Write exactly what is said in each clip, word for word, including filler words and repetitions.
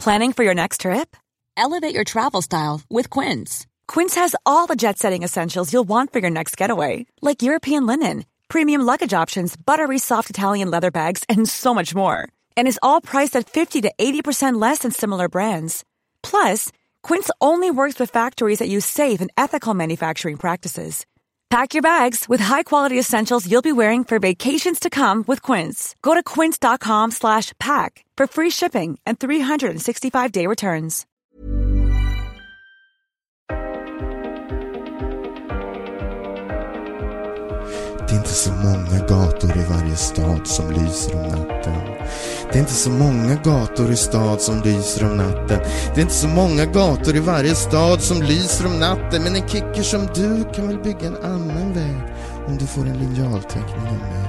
Planning for your next trip? Elevate your travel style with Quince. Quince has all the jet-setting essentials you'll want for your next getaway, like European linen, premium luggage options, buttery soft Italian leather bags, and so much more. And is all priced at fifty to eighty percent less than similar brands. Plus, Quince only works with factories that use safe and ethical manufacturing practices. Pack your bags with high-quality essentials you'll be wearing for vacations to come with Quince. Go to quince.com slash pack for free shipping and three sixty-five day returns. Det är inte så många gator i varje stad som lyser om natten. Det är inte så många gator i stad som lyser om natten. Det är inte så många gator i varje stad som lyser om natten. Men en kicker som du kan väl bygga en annan väg om du får en linjalteckning av mig.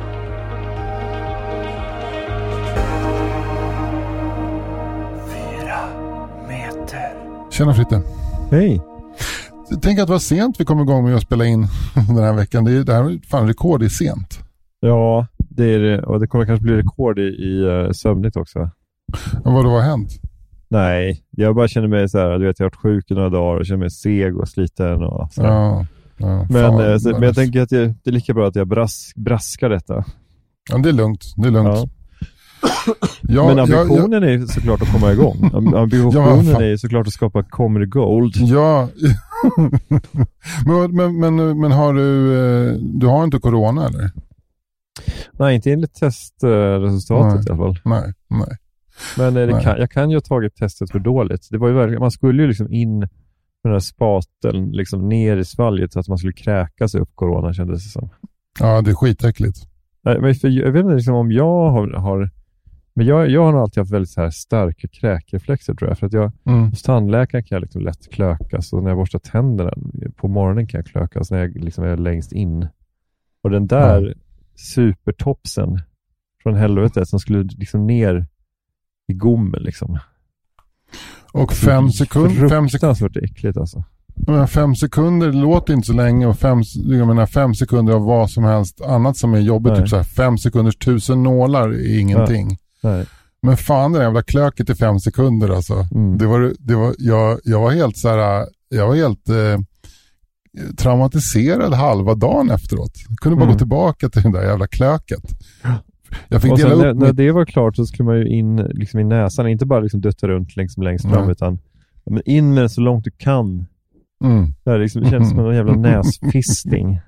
Fyra meter. Tjena Fritte. Hej. Tänk att vad sent vi kommer igång med att spela in den här veckan. Det är det här är fan rekord i sent. Ja, det är det. Och det kommer kanske bli rekord i, i uh, sömnigt också. Men vad då har hänt? Nej, jag bara känner mig så här, du vet, jag har varit sjuk i några dagar och känner mig seg och sliten och så. Ja, ja, men, fan, eh, så, men jag tänker att jag, det är lika bra att jag bras, braskar detta. Ja, det är lugnt. Det är lugnt. Ja. Ja, men ambitionen ja, ja. är såklart att komma igång. Ambitionen ja, är såklart att skapa comedy gold. Ja. men, men, men, men har du du har inte corona eller? Nej, inte enligt testresultatet nej, i alla fall. Nej, nej. Men det nej. Kan, jag kan ju ha tagit testet för dåligt. Det var ju verkligen, man skulle ju liksom in med den här spaten liksom ner i svalget så att man skulle kräka sig upp corona, kändes det som. Ja, det är skitäckligt. Nej, men för, jag vet inte liksom om jag har, har men jag, jag har nog alltid haft väldigt så här starka kräkreflexer tror jag. För att jag, mm. hos tandläkaren kan jag liksom lätt klökas. Och när jag borstar tänderna på morgonen kan jag klökas när jag liksom är längst in. Och den där mm. supertopsen från helvetet som skulle liksom ner i gommen liksom. Och fem sekunder... Fem sekunder äckligt alltså. Men fem sekunder låter inte så länge. Och fem, jag menar, fem sekunder av vad som helst annat som är jobbigt. Typ så här, fem sekunders tusen nålar är ingenting. Nej. Nej. Men fan, det jävla klöket i fem sekunder alltså. Mm. Det var, det var, jag, jag var helt så här, jag var helt eh, traumatiserad halva dagen efteråt. Jag kunde bara mm. gå tillbaka till det där jävla klöket. Jag fick och dela sen, upp när, mitt... när det var klart så skulle man ju in liksom i näsan, inte bara liksom dutta runt längst, längst fram mm. utan men in med det så långt du kan. Mm. Det, här liksom, det känns som en jävla näsfisting.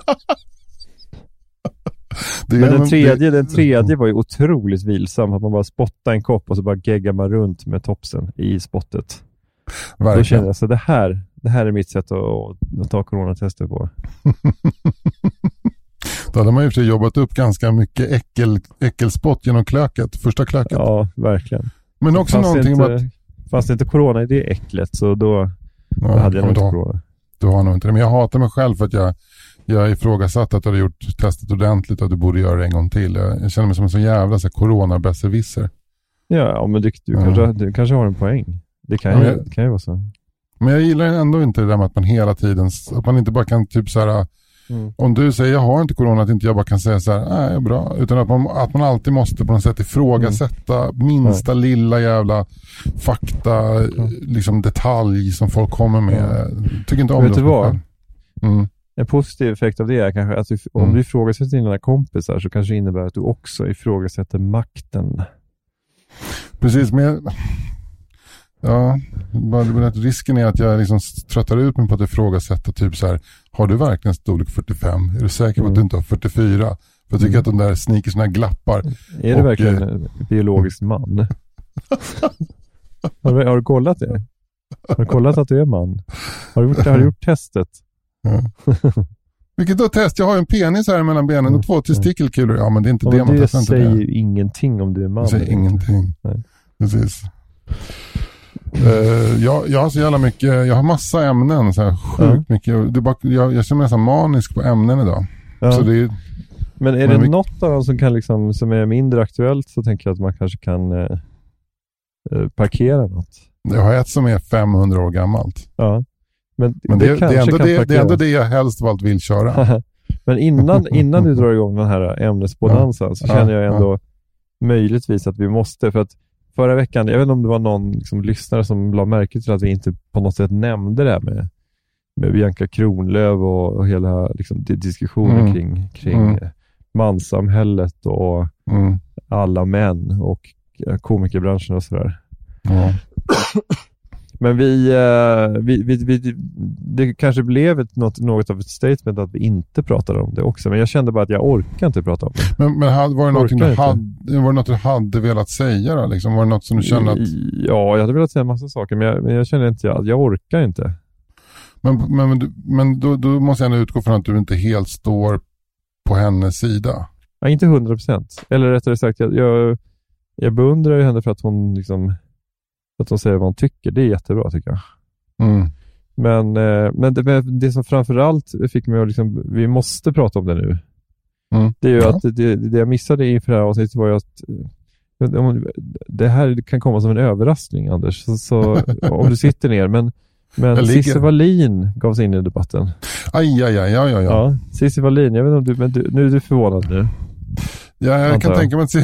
Men den tredje, den tredje var ju otroligt vilsam. Att man bara spottade en kopp och så bara geggar man runt med topsen i spottet. Verkligen. Då känner jag så det här, det här är mitt sätt att, att ta coronatester på. Då hade man ju för sig jobbat upp ganska mycket äckel, äckelspott genom klöket. Första klöket. Ja, verkligen. Men också fast någonting inte, med att... Fast inte corona är det äcklet. Så då, ja, då hade jag nog inte då, corona. Du har nog inte det. Men jag hatar mig själv för att jag Jag ifrågasatt att du hade gjort testet ordentligt och att du borde göra det en gång till. Jag, jag känner mig som en sån jävla så corona-besserwisser. Ja, men du, du, ja. Kanske, du kanske har en poäng. Det kan, ja, ju, det kan ju vara så. Men jag gillar ändå inte det där med att man hela tiden, att man inte bara kan typ så här, mm. om du säger jag har inte corona, att inte jag bara kan säga så här, nej, bra. Utan att man, att man alltid måste på något sätt ifrågasätta mm. minsta ja. lilla jävla fakta, ja. liksom detalj som folk kommer med. Ja. Tycker inte om Vet det. Du vad? Mm. En positiv effekt av det är kanske att du, om mm. du ifrågasätter dina kompisar så kanske det innebär att du också ifrågasätter makten. Precis, men ja, bara, risken är att jag liksom tröttar ut mig på att ifrågasätta typ så här, har du verkligen storlek fyrtiofem? Är du säker på mm. att du inte har fyrtiofyra? För jag tycker mm. att de där sneakersna glappar. Är du och, verkligen en biologisk man? har, du, har du kollat det? Har du kollat att du är man? Har du gjort, har du gjort testet? Ja. Vilket då test? Jag har en penis här mellan benen mm. och två testikelkulor. Ja, men det är inte ja, det man testar. Det säger ju ingenting om du är man. Det säger ingenting. Nej. Precis. uh, jag, jag har så jävla mycket, jag har massa ämnen så här, sjukt mm. mycket. Det bara, jag, jag känner mig nästan manisk på ämnen idag. Ja. Så det är, men är det vi... något av dem som, kan liksom, som är mindre aktuellt så tänker jag att man kanske kan uh, uh, parkera något. Jag har ett som är femhundra år gammalt. Ja. Men, Men det, det, det, är ändå det, det är ändå det jag helst valt vill köra. Men innan, innan du drar igång den här ämnesbonansen ja, så känner jag ändå ja. möjligtvis att vi måste, för att förra veckan, jag vet inte om det var någon liksom, lyssnare som la märke till att vi inte på något sätt nämnde det här med, med Bianca Kronlöf och, och hela liksom, diskussionen mm. kring, kring mm. manssamhället och mm. alla män och komikerbranschen och sådär. Ja. Men vi, vi, vi, vi det kanske blev ett, något, något av ett statement att vi inte pratade om det också. Men jag kände bara att jag orkar inte prata om det. Men, men hade, var, det något du hade, var det något du hade velat säga då? Liksom? Var det något som du kände att... Ja, jag hade velat säga en massa saker. Men jag, men jag känner inte att jag orkar inte. Men, men, men, men då, då måste jag ändå utgå från att du inte helt står på hennes sida. Ja, inte hundra procent. Eller rättare sagt, jag, jag, jag beundrar henne för att hon liksom... att de säger vad hon tycker. Det är jättebra tycker jag. Mm. Men, eh, men det, det som framförallt fick mig att liksom, vi måste prata om det nu. Mm. Det är ju ja. att det, det jag missade inför det här avsnittet var ju att det här kan komma som en överraskning, Anders. Så, så om du sitter ner. Men, men Cissi Wallin gav sig in i debatten. Aj, aj, aj, ja, ja, ja. ja Cissi Wallin, jag vet inte om du, men du, nu är du förvånad nu. Ja, jag kan tänka mig att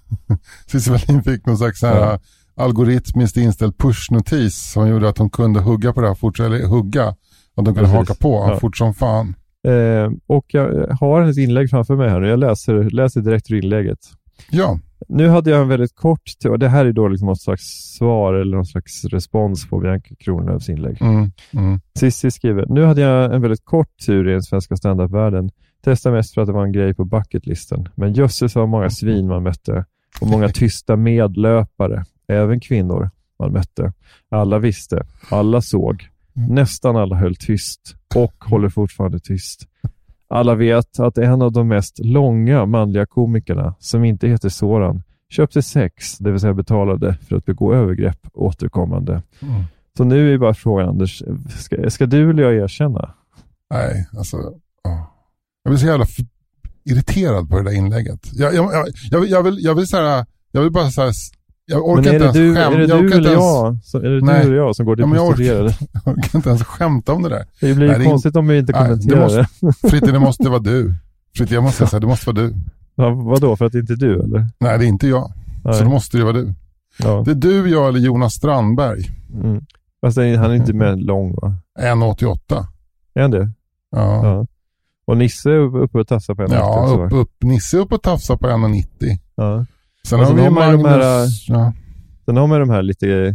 Cissi Wallin fick någon slags så här ja. algoritmiskt inställd pushnotis som gjorde att hon kunde hugga på det här fort, eller hugga, att de kunde Precis. haka på ja. fort som fan. Eh, och jag har hennes inlägg framför mig här nu. Jag läser, läser direkt ur inlägget. Ja. Nu hade jag en väldigt kort, och det här är då liksom något slags svar eller någon slags respons på Bianca Kronlöfs inlägg. Mm, mm. Cissi skriver, nu hade jag en väldigt kort tur i den svenska stand-up-världen. Testa mest för att det var en grej på bucketlisten. Men jösses var många svin man mötte. Och många tysta medlöpare. Även kvinnor man mötte. Alla visste. Alla såg. Nästan alla höll tyst. Och håller fortfarande tyst. Alla vet att en av de mest långa manliga komikerna, som inte heter Soran, köpte sex, det vill säga betalade för att begå övergrepp återkommande. Mm. Så nu är bara frågan, Anders, ska, ska du eller jag erkänna? Nej, alltså... Oh. Jag blir så jävla f- irriterad på det där inlägget. Jag, jag, jag, jag, vill, jag, vill, jag vill så här... Jag vill bara så här... Jag orkar men är inte det ens du, skäm- är det jag du eller ens... jag som, är det Nej. du eller jag som går till ja, jag, prostituerade? orkar, jag orkar inte ens skämta om det där. Det blir Nej, konstigt det, om vi inte kommenterar det. Måste, Fritte, det måste vara du. Fritte, jag måste säga, det måste vara du. Ja, vadå? För att det inte är du, eller? Nej, det är inte jag. Nej. Så då måste det vara du. Ja. Det är du, jag eller Jonas Strandberg. Mm. Fast han är inte med lång, va? en komma åttioåtta. Är han det? Ja. ja. Och Nisse är uppe och tafsar på en komma nittio. Ja, upp, upp. Nisse är uppe och tafsar på en komma nittio. Ja. Sen har vi Magnus... De här, ja. Sen har man de här lite...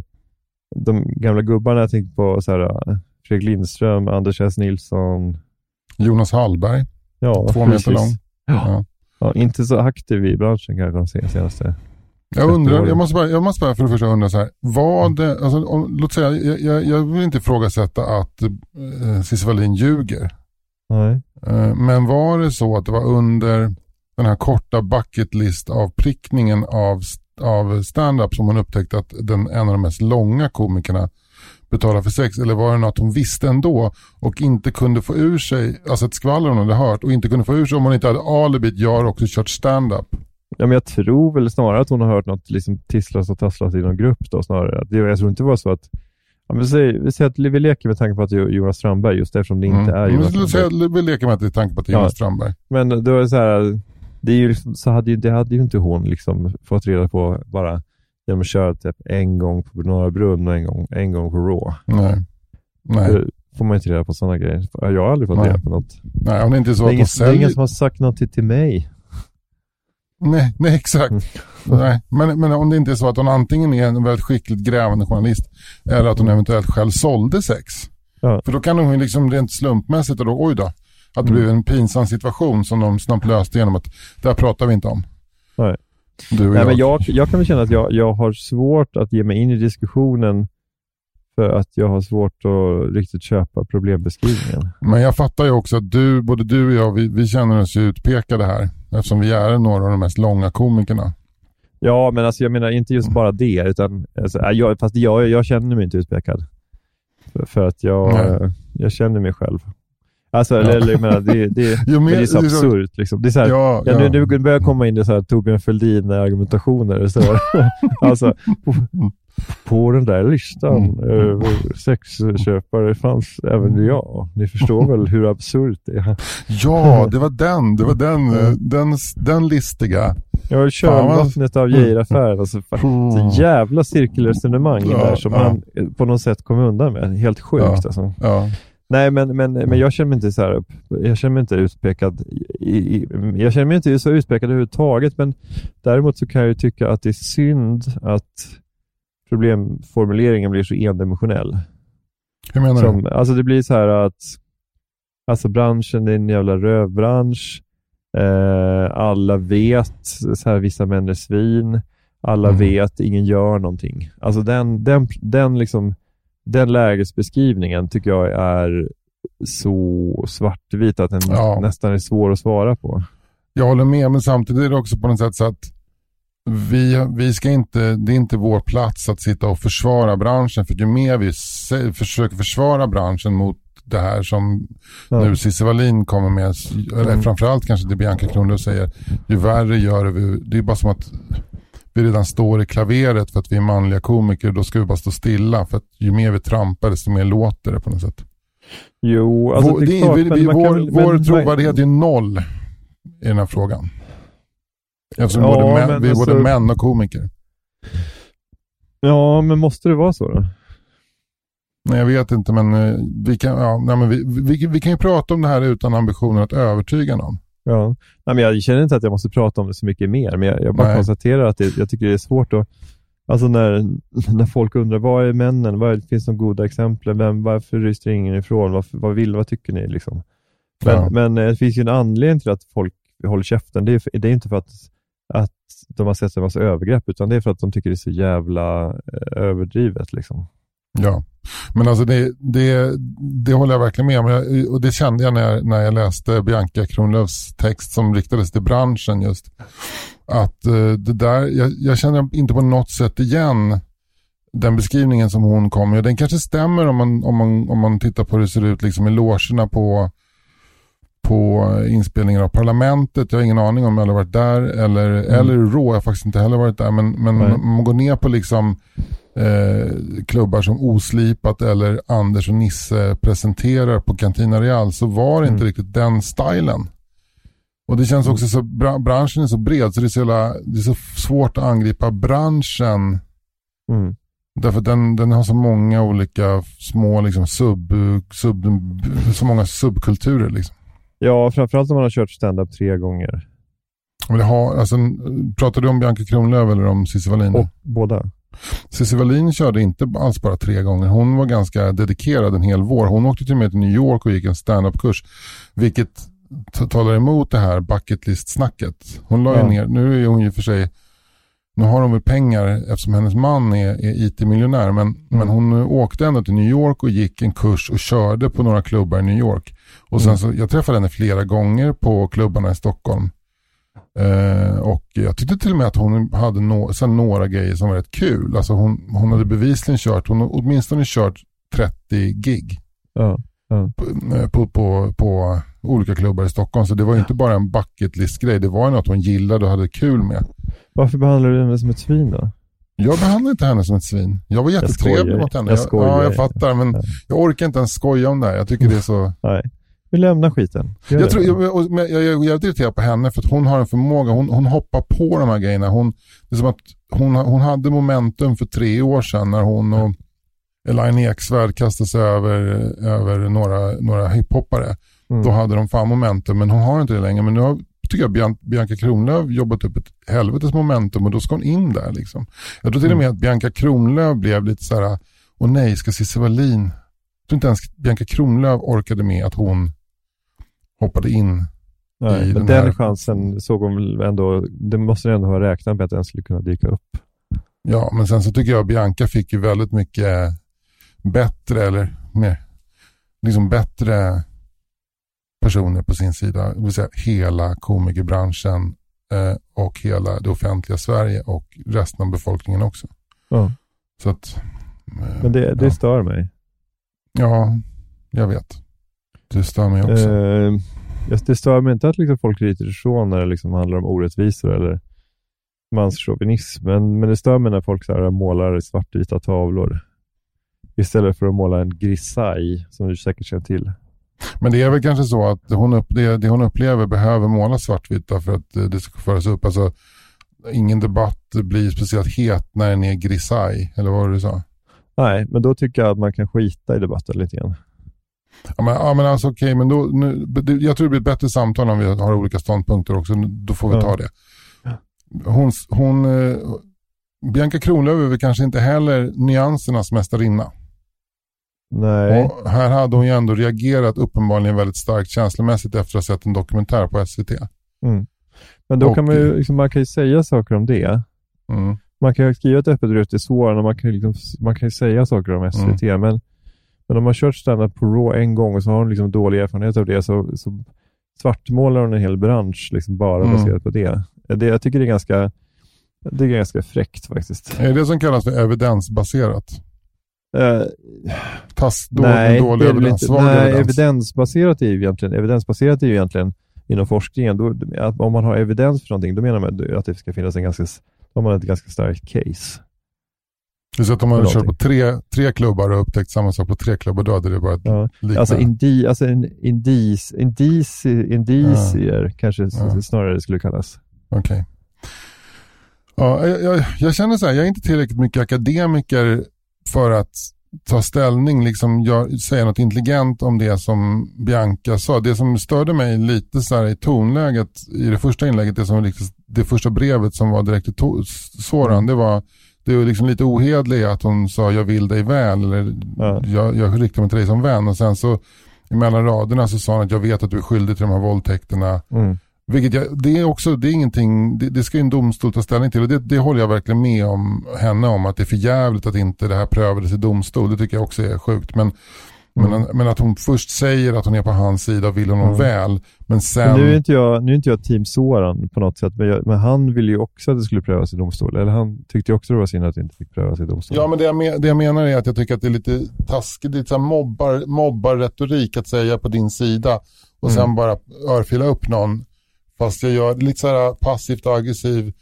De gamla gubbarna jag tänkte på så här... Fredrik Lindström, Anders S. Nilsson... Jonas Hallberg. Ja, två meter lång. Ja. Ja. Ja, inte så aktiv i branschen kan jag säga senaste. Jag undrar, jag måste bara, jag måste bara för det första undra så här, vad det, alltså, om, låt säga, jag, jag, jag vill inte ifrågasätta att eh, Cissi Wallin ljuger. Nej. Eh, men var det så att det var under den här korta bucketlist av prickningen av, av stand-up som hon upptäckte att den, en av de mest långa komikerna betala för sex, eller var det något hon visste ändå och inte kunde få ur sig, alltså ett skvaller hon hade hört och inte kunde få ur sig om hon inte hade alibit, jag har också kört stand-up. Ja, men jag tror väl snarare att hon har hört något liksom tisslas och tasslas i någon grupp då snarare. Det, jag tror inte det var så att ja, men säg, vi säger att vi leker med tanke på att det är Jonas Strandberg just eftersom det inte mm. är Jonas men, Strandberg. Vi leker med att det är tanke på att det är Jonas ja. Strandberg. Men då är det så här, det är ju liksom, så hade ju, det hade ju inte hon liksom fått reda på bara genom att köra typ en gång på Norra Brunn och en gång, en gång på Raw. Nej. Nej. Det får man inte reda på sådana grejer. Jag har aldrig fått Nej. reda på något. Nej, om det inte är så det är att ingen, säljer... det är ingen som har sagt något till, till mig. Nej, nej exakt. Mm. Nej, men, men om det inte är så att hon antingen är en väldigt skickligt grävande journalist eller att hon eventuellt själv sålde sex. Ja. För då kan hon liksom rent slumpmässigt och då, oj då, att det mm. blir en pinsam situation som de snabbt löste genom att det här pratar vi inte om. Nej. Du och Nej, jag. Men jag, jag kan väl känna att jag, jag har svårt att ge mig in i diskussionen för att jag har svårt att riktigt köpa problembeskrivningen. Men jag fattar ju också att du, både du och jag, vi, vi känner oss ju utpekade här eftersom vi är några av de mest långa komikerna. Ja, men alltså jag menar inte just bara det utan alltså, jag, fast jag, jag känner mig inte utpekad. För, för att jag, jag känner mig själv. Alltså, ja. eller, eller, menar, det, det, jo, men, det är så absurt. Liksom. Det är så här, ja, ja. Ja, nu, nu börjar jag komma in i så här Torbjörn Fälldin-argumentationer. Så alltså, på, på den där listan mm. över sexköpare fanns även jag. Ni förstår väl hur absurt det är. Ja, det var den. Det var den, mm. den, den listiga. Jag har kölvattnet av Geiraffären. Alltså, så jävla cirkelresonemang ja, där som ja. man på något sätt kommer undan med. Helt sjukt ja, alltså. Ja. Nej, men, men, men jag känner mig inte så här, jag känner mig inte utpekad i, i, jag känner mig inte så utpekad överhuvudtaget, men däremot så kan jag ju tycka att det är synd att problemformuleringen blir så endimensionell. Hur menar som, du? Alltså det blir så här att alltså branschen är en jävla rövbransch. Eh, alla vet så här, vissa män är svin. Alla mm. vet, ingen gör någonting. Alltså den, den, den liksom den lägesbeskrivningen tycker jag är så svartvit att den ja. nästan är svår att svara på. Jag håller med, men samtidigt är det också på något sätt så att vi, vi ska inte, det är inte vår plats att sitta och försvara branschen, för ju mer vi se, försöker försvara branschen mot det här som ja. nu Cissi Wallin kommer med, eller mm. framförallt kanske det Bianca Kronlöf säger, ju värre gör vi, det är bara som att vi redan står i klaveret för att vi är manliga komiker, då ska vi bara stå stilla, för att ju mer vi trampar desto mer låter det på något sätt. Jo, alltså vår, det är klart, vi, vi, vår, kan, vår men, trovärdighet är noll i den här frågan. Eftersom ja, både män, vi är alltså, både män och komiker. Ja, men måste det vara så då? Nej, jag vet inte, men vi kan, ja, nej, men vi, vi, vi kan ju prata om det här utan ambitionen att övertyga någon. Ja, nej, men jag känner inte att jag måste prata om det så mycket mer, men jag, jag bara nej. konstaterar att det, jag tycker det är svårt att, alltså när, när folk undrar vad är männen, vad finns det goda exempel, vem, varför ryster ingen ifrån, vad, vad vill, vad tycker ni liksom? Men, ja. men det finns ju en anledning till att folk håller käften, det är, det är inte för att, att de har sett en massa övergrepp, utan det är för att de tycker det är så jävla eh, överdrivet liksom. Ja, men alltså det, det, det håller jag verkligen med om, och det kände jag när jag, när jag läste Bianca Kronlöfs text som riktades till branschen just, att uh, det där, jag, jag känner inte på något sätt igen den beskrivningen som hon kom med. Den kanske stämmer om man, om man, om man tittar på hur det ser ut liksom i logerna på på inspelningar av Parlamentet. Jag har ingen aning om jag har varit där eller, mm. eller Rå, jag har faktiskt inte heller varit där, men, men om man går ner på liksom Eh, klubbar som Oslipat eller Anders och Nisse presenterar på Cantina Real, så var det mm. inte riktigt den stilen. Och det känns också så, bra, branschen är så bred så det är så, jävla, det är så svårt att angripa branschen mm. därför att den, den har så många olika små liksom sub, sub så många subkulturer liksom. Ja, framförallt om man har kört stand-up tre gånger. Men det har, alltså, pratar du om Bianca Kronlöf eller om Cissi Wallin? Och båda. Cissi Wallin körde inte alls bara tre gånger. Hon var ganska dedikerad en hel vår. Hon åkte till och med till New York och gick en stand-up-kurs. Vilket t- talar emot det här bucket list-snacket. Hon la ju ja. ner, nu är hon ju för sig, nu har hon väl pengar eftersom hennes man är, är I T-miljonär. Men, mm. men hon åkte ändå till New York och gick en kurs och körde på några klubbar i New York. Och sen mm. så, jag träffade henne flera gånger på klubbarna i Stockholm. Uh, och jag tyckte till och med att hon hade no- sen några grejer som var rätt kul. Alltså hon, hon hade bevisligen kört, hon hade åtminstone kört trettio gig uh, uh. På, på, på, på olika klubbar i Stockholm. Så det var ju inte bara en bucket list grej, det var ju något hon gillade och hade kul med. Varför behandlar du henne som ett svin då? Jag behandlar inte henne som ett svin. Jag var jättetrevlig mot henne. Jag skojar, ja, jag fattar, men jag orkar inte ens skoja om det här. Jag tycker det är så... Nej. Vi lämnar skiten. Gör jag, tror, jag, jag, jag, jag är irriterad på henne för att hon har en förmåga. Hon, hon hoppar på de här grejerna. Hon, det är som att hon, hon hade momentum för tre år sedan när hon och Elaine Eksvärd kastade sig över, över några, några hiphoppare. Mm. Då hade de fan momentum, men hon har inte det längre. Men nu har, tycker jag Bian, Bianca Kronlöf jobbat upp ett helvetes momentum och då ska hon in där liksom. Jag tror till och med att Bianca Kronlöf blev lite så här, åh nej, ska Cissi Wallin... Jag tror inte ens Bianca Kronlöf orkade med att hon hoppade in. Nej, i men den, den här... chansen såg hon ändå, det måste ändå ha räknat med att den skulle kunna dyka upp. Ja, men sen så tycker jag att Bianca fick ju väldigt mycket bättre eller mer, liksom bättre personer på sin sida. Det vill säga hela komikerbranschen eh, och hela det offentliga Sverige och resten av befolkningen också. Ja. Så att, eh, men det, det ja. stör mig. Ja, jag vet. Det stör mig också. Eh, det stör mig inte att liksom folk ryter ifrån när det liksom handlar om orättvisor eller manschauvinism. Men, men det stör mig när folk så här målar svartvita tavlor istället för att måla en grisaille som du säkert känner till. Men det är väl kanske så att hon upp, det, det hon upplever behöver måla svartvita för att det ska föras upp. Alltså, ingen debatt blir speciellt het när den är grisaj, eller vad var det du sa? Nej, men då tycker jag att man kan skita i debatten lite grann. Ja, men, ja, men alltså okej, okay, men då, nu, jag tror det blir ett bättre samtal om vi har olika ståndpunkter också, då får vi ta det. Hon, hon eh, Bianca Kronlöf är väl kanske inte heller nyansernas mästarinna. Nej. Och här hade hon ju ändå reagerat uppenbarligen väldigt starkt känslomässigt efter att ha sett en dokumentär på S V T. Mm. Men då och, kan man ju, liksom, man kan ju säga saker om det. Mm. Man kan ju skriva ett öppet brev till svårare och man kan ju liksom, man kan ju säga saker om S V T, mm. men, men om man kört stand-up på Raw en gång och så har hon liksom dålig erfarenhet av det, så, så svartmålar hon en hel bransch liksom bara mm. baserat på det. det. Jag tycker det är ganska det är ganska fräckt faktiskt. Är det som kallas för evidensbaserat? Uh, Tas då nej, dålig evidens, inte, nej evidens. evidensbaserat är ju egentligen evidensbaserat är ju egentligen inom forskningen då, att om man har evidens för någonting, då menar man att det ska finnas en ganska, om man har ett ganska starkt case. Det så att om man kör på tre, tre klubbar och upptäckt samma sak på tre klubbar, då hade det bara ja. Alltså, indi, alltså en indis, indis, indicier ja. kanske ja. snarare skulle kallas. Okej. Okay. Ja, jag, jag, jag känner så här, jag är inte tillräckligt mycket akademiker för att ta ställning, liksom jag säger något intelligent om det som Bianca sa. Det som störde mig lite så här i tonläget i det första inlägget, det, som, det första brevet som var direkt till to- Soran, det var det var liksom lite ohedligt att hon sa jag vill dig väl, eller ja. jag, jag riktar mig till dig som vän, och sen så i mellan raderna så sa hon att jag vet att du är skyldig till de här våldtäkterna. Mm. Vilket jag, det är också, det är ingenting, det, det ska ju en domstol ta ställning till, och det, det håller jag verkligen med om henne om, att det är för jävligt att inte det här prövades i domstol. Det tycker jag också är sjukt, men mm. men, men att hon först säger att hon är på hans sida och vill honom mm. väl, men sen... Men nu är inte jag, nu är inte jag team Soran på något sätt, men, jag, men han ville ju också att det skulle prövas i domstol, eller han tyckte ju också det var synd att det inte fick prövas i domstol. Ja, men det jag, me- det jag menar är att jag tycker att det är lite taskigt, det är så här mobbar, mobbar retorik att säga på din sida och mm. sen bara örfila upp någon. Fast jag gör lite så här passivt aggressiv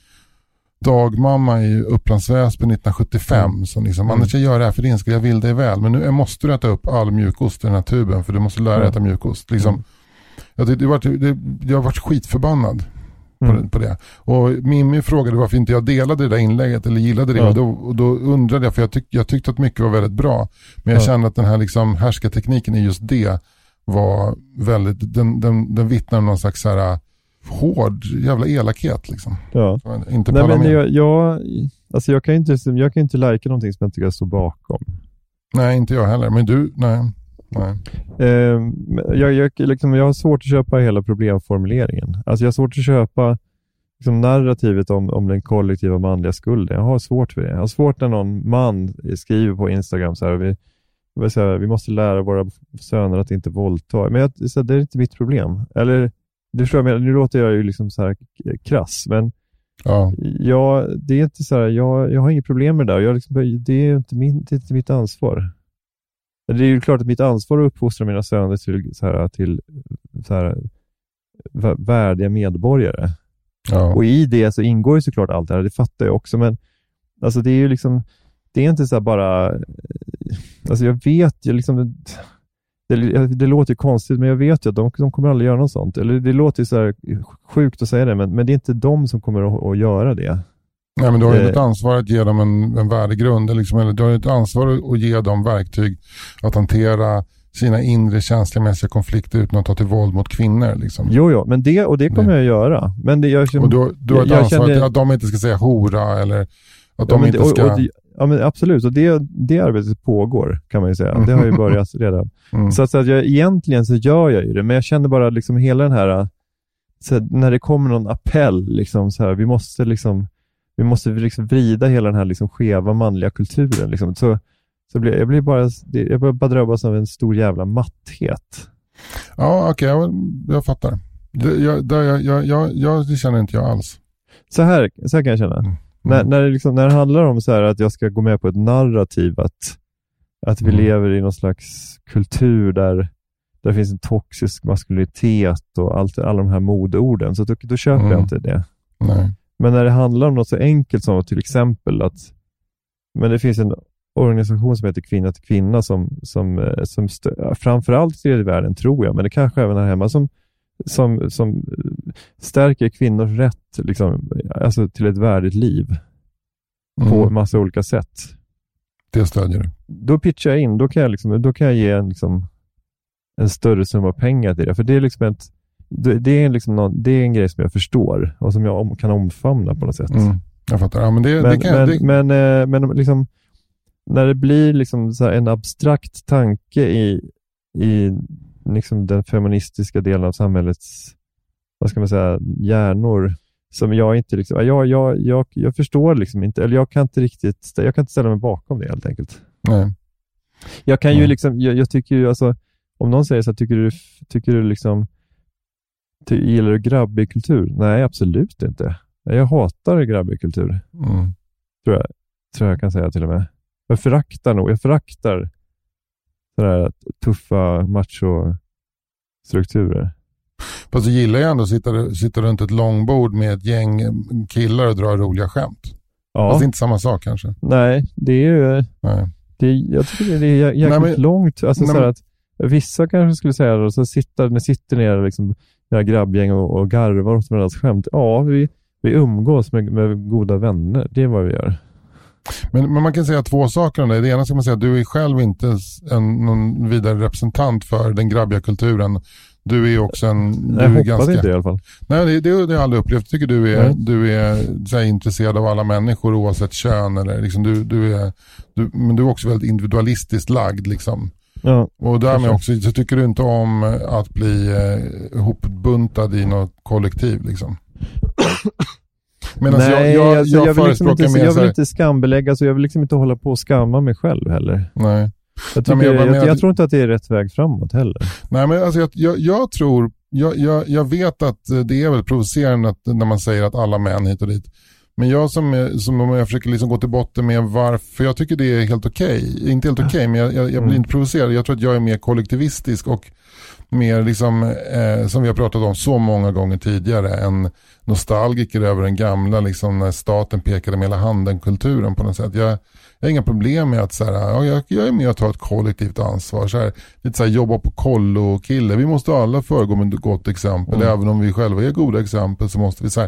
dagmamma i Upplands Väsby nittonhundrasjuttiofem mm. som liksom, annars jag gör det här för din skull, jag vill dig väl, men nu måste du äta upp all mjukost i den här tuben, för du måste lära dig mm. äta mjukost. Liksom, mm. jag, det, det var, det, jag har varit skitförbannad mm. på, på det. Och Mimmi frågade varför inte jag delade det där inlägget eller gillade det, mm. och, då, och då undrade jag, för jag, tyck, jag tyckte att mycket var väldigt bra, men jag mm. kände att den här liksom härskartekniken i just det var väldigt, den, den, den vittnar om någon slags så här hård jävla elakhet liksom. Ja. Inte nej, men jag, jag, alltså jag kan inte jag kan inte lika någonting som jag tycker jag står bakom. Nej, inte jag heller, men du, nej. nej. Eh, jag, jag, liksom, jag har svårt att köpa hela problemformuleringen. Alltså jag har svårt att köpa liksom, narrativet om, om den kollektiva manliga skulden. Jag har svårt för det. Jag har svårt när någon man skriver på Instagram så här, vi, så här, vi måste lära våra söner att inte våldta. Men jag, så här, det är inte mitt problem. Eller det förstår jag, nu låter jag ju liksom så här krass, men ja. jag, det är inte så här, jag, jag har inget problem med det där. Jag liksom, det är inte, min, det är inte mitt ansvar. Det är ju klart att mitt ansvar är att uppfostra mina söner till, så här, till så här, värdiga medborgare. Ja. Och i det så ingår ju såklart allt det här, det fattar jag också, men alltså det är ju liksom, det är inte så här bara, alltså jag vet ju liksom, det, det låter ju konstigt, men jag vet ju att de, de kommer aldrig göra något sånt. Eller det låter ju så här sjukt att säga det, men, men det är inte de som kommer att, att göra det. Nej, men du har ju det... ett ansvar att ge dem en, en värdegrund. Liksom, eller du har ju ett ansvar att ge dem verktyg att hantera sina inre känslomässiga konflikter utan att ta till våld mot kvinnor. Liksom. Jo, jo, men det, och det kommer det. jag göra. Men det, jag, och du, du har ett ansvar känner... att de inte ska säga hora eller att ja, de inte det, ska... Och, och, ja, men absolut. Och det, det arbetet pågår, kan man ju säga. Det har ju börjat redan. Mm. Så, att, så att jag, egentligen så gör jag ju det. Men jag känner bara liksom hela den här... Så här, när det kommer någon appell, liksom så här, vi måste liksom... Vi måste liksom vrida hela den här liksom skeva manliga kulturen. Liksom. Så, så blir, jag blir bara, jag blir bara drabbas av en stor jävla matthet. Ja, okej. Okay, jag, jag fattar. Det, jag, det, jag, jag, jag, jag, det känner inte jag alls. Så här, så här kan jag känna. Mm. När, när, det liksom, när det handlar om så här att jag ska gå med på ett narrativ att, att vi mm. lever i någon slags kultur där, där det finns en toxisk maskulinitet och allt, alla de här modeorden, så då, då köper mm. jag inte det. Nej. Men när det handlar om något så enkelt som till exempel att men det finns en organisation som heter Kvinna till kvinna som, som, som stö- framförallt i tredje världen tror jag, men det kanske även här hemma som som, som stärker kvinnors rätt liksom, alltså till ett värdigt liv mm. på massa olika sätt. Det stödjer du. Då pitchar jag in, då kan jag, liksom, då kan jag ge en, liksom, en större summa pengar till det. För det är liksom ett, det är, liksom någon, det är en grej som jag förstår och som jag om, kan omfamna på något sätt. Mm. Jag fattar. Ja, men det, men, det kan, men, det... men, men, men liksom, när det blir liksom så här en abstrakt tanke i, i liksom den feministiska delen av samhällets, vad ska man säga, hjärnor som jag inte liksom, jag, jag, jag, jag förstår liksom inte, eller jag kan inte riktigt, jag kan inte ställa mig bakom det helt enkelt. Nej. Jag kan ju Nej. liksom, jag, jag tycker ju alltså, om någon säger så här, tycker du, tycker du liksom, ty, gillar du grabbig kultur? Nej, absolut inte. Jag hatar grabbig kultur. Mm. Tror jag, tror jag kan säga till och med. Jag föraktar nog, jag föraktar sådär tuffa macho-strukturer. Fast du gillar ju ändå att sitta, sitta runt ett långbord med ett gäng killar och dra roliga skämt. Ja. Fast det är inte samma sak kanske. Nej, det är ju... Nej. Det är, jag tycker det är jäkligt nej, men, långt. Alltså nej, så att vissa kanske skulle säga det, och så sitter ni sitter ner liksom, det grabbgäng och, och garvar åt varandras skämt. Ja, vi, vi umgås med, med goda vänner. Det är vad vi gör. Men, men man kan säga två saker om det. Det ena ska man säga att du är själv inte en, någon vidare representant för den grabbiga kulturen. Du är också en... Du jag hoppas ganska, inte i alla fall. Nej, det, det, det har jag aldrig upplevt. Jag tycker du är, mm. du är så här, intresserad av alla människor oavsett kön. Eller, liksom, du, du är, du, men du är också väldigt individualistiskt lagd. Liksom. Ja, och därmed också, så tycker du inte om att bli eh, ihopbuntad i något kollektiv. Liksom. Men alltså, nej, jag, jag, alltså, jag, jag vill, liksom inte, jag vill inte skambelägga, så jag vill liksom inte hålla på och skamma mig själv heller. Nej. Jag, tycker, nej, jag, jag, jag tror inte att det är rätt väg framåt heller. Nej, men alltså, jag, jag, jag tror, jag, jag, jag vet att det är väl provocerande att, när man säger att alla män hit och dit. Men jag som, som jag försöker liksom gå till botten med varför jag tycker det är helt okej. Okay. Inte helt okej, okay, men jag, jag, jag blir inte provocerad. Jag tror att jag är mer kollektivistisk och mer liksom, eh, som vi har pratat om så många gånger tidigare, en nostalgiker över den gamla, liksom när staten pekade med hela handen-kulturen på något sätt. Jag, jag har inga problem med att så här, ja, jag, jag är med att ta ett kollektivt ansvar. Så här, lite så här, jobba på kollo och kille. Vi måste alla föregå med ett gott exempel. Mm. Även om vi själva är goda exempel så måste vi så här.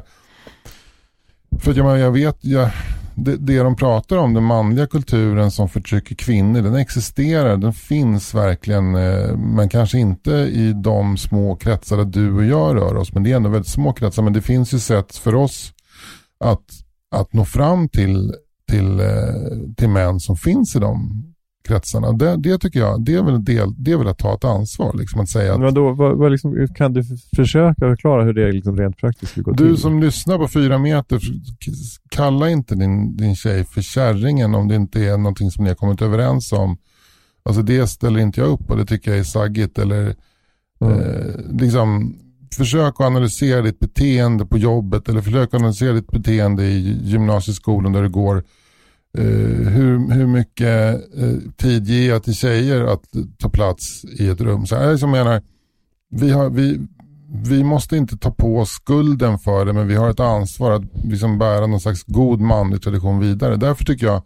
För att jag, jag vet, jag, det, det de pratar om, den manliga kulturen som förtrycker kvinnor, den existerar, den finns verkligen, eh, men kanske inte i de små kretsar där du och jag rör oss, men det är ändå väldigt små kretsar, men det finns ju sätt för oss att, att nå fram till, till, eh, till män som finns i de kretsarna. Det, det tycker jag, det är väl, del, det är väl att ta ett ansvar, liksom att säga att... Men då, vad, vad liksom, kan du försöka förklara hur det liksom rent praktiskt skulle gå du till? Du som lyssnar på fyra meter, kalla inte din, din tjej för kärringen om det inte är någonting som ni har kommit överens om. Alltså det ställer inte jag upp och det tycker jag är saggigt. Eller mm. eh, liksom, försök att analysera ditt beteende på jobbet eller försök att analysera ditt beteende i gymnasieskolan där det går. Uh, hur, hur mycket uh, tid ger jag till tjejer att ta plats i ett rum? Så jag menar, vi, har, vi, vi måste inte ta på skulden för det, men vi har ett ansvar att liksom bära någon slags god manlig tradition vidare. Därför tycker jag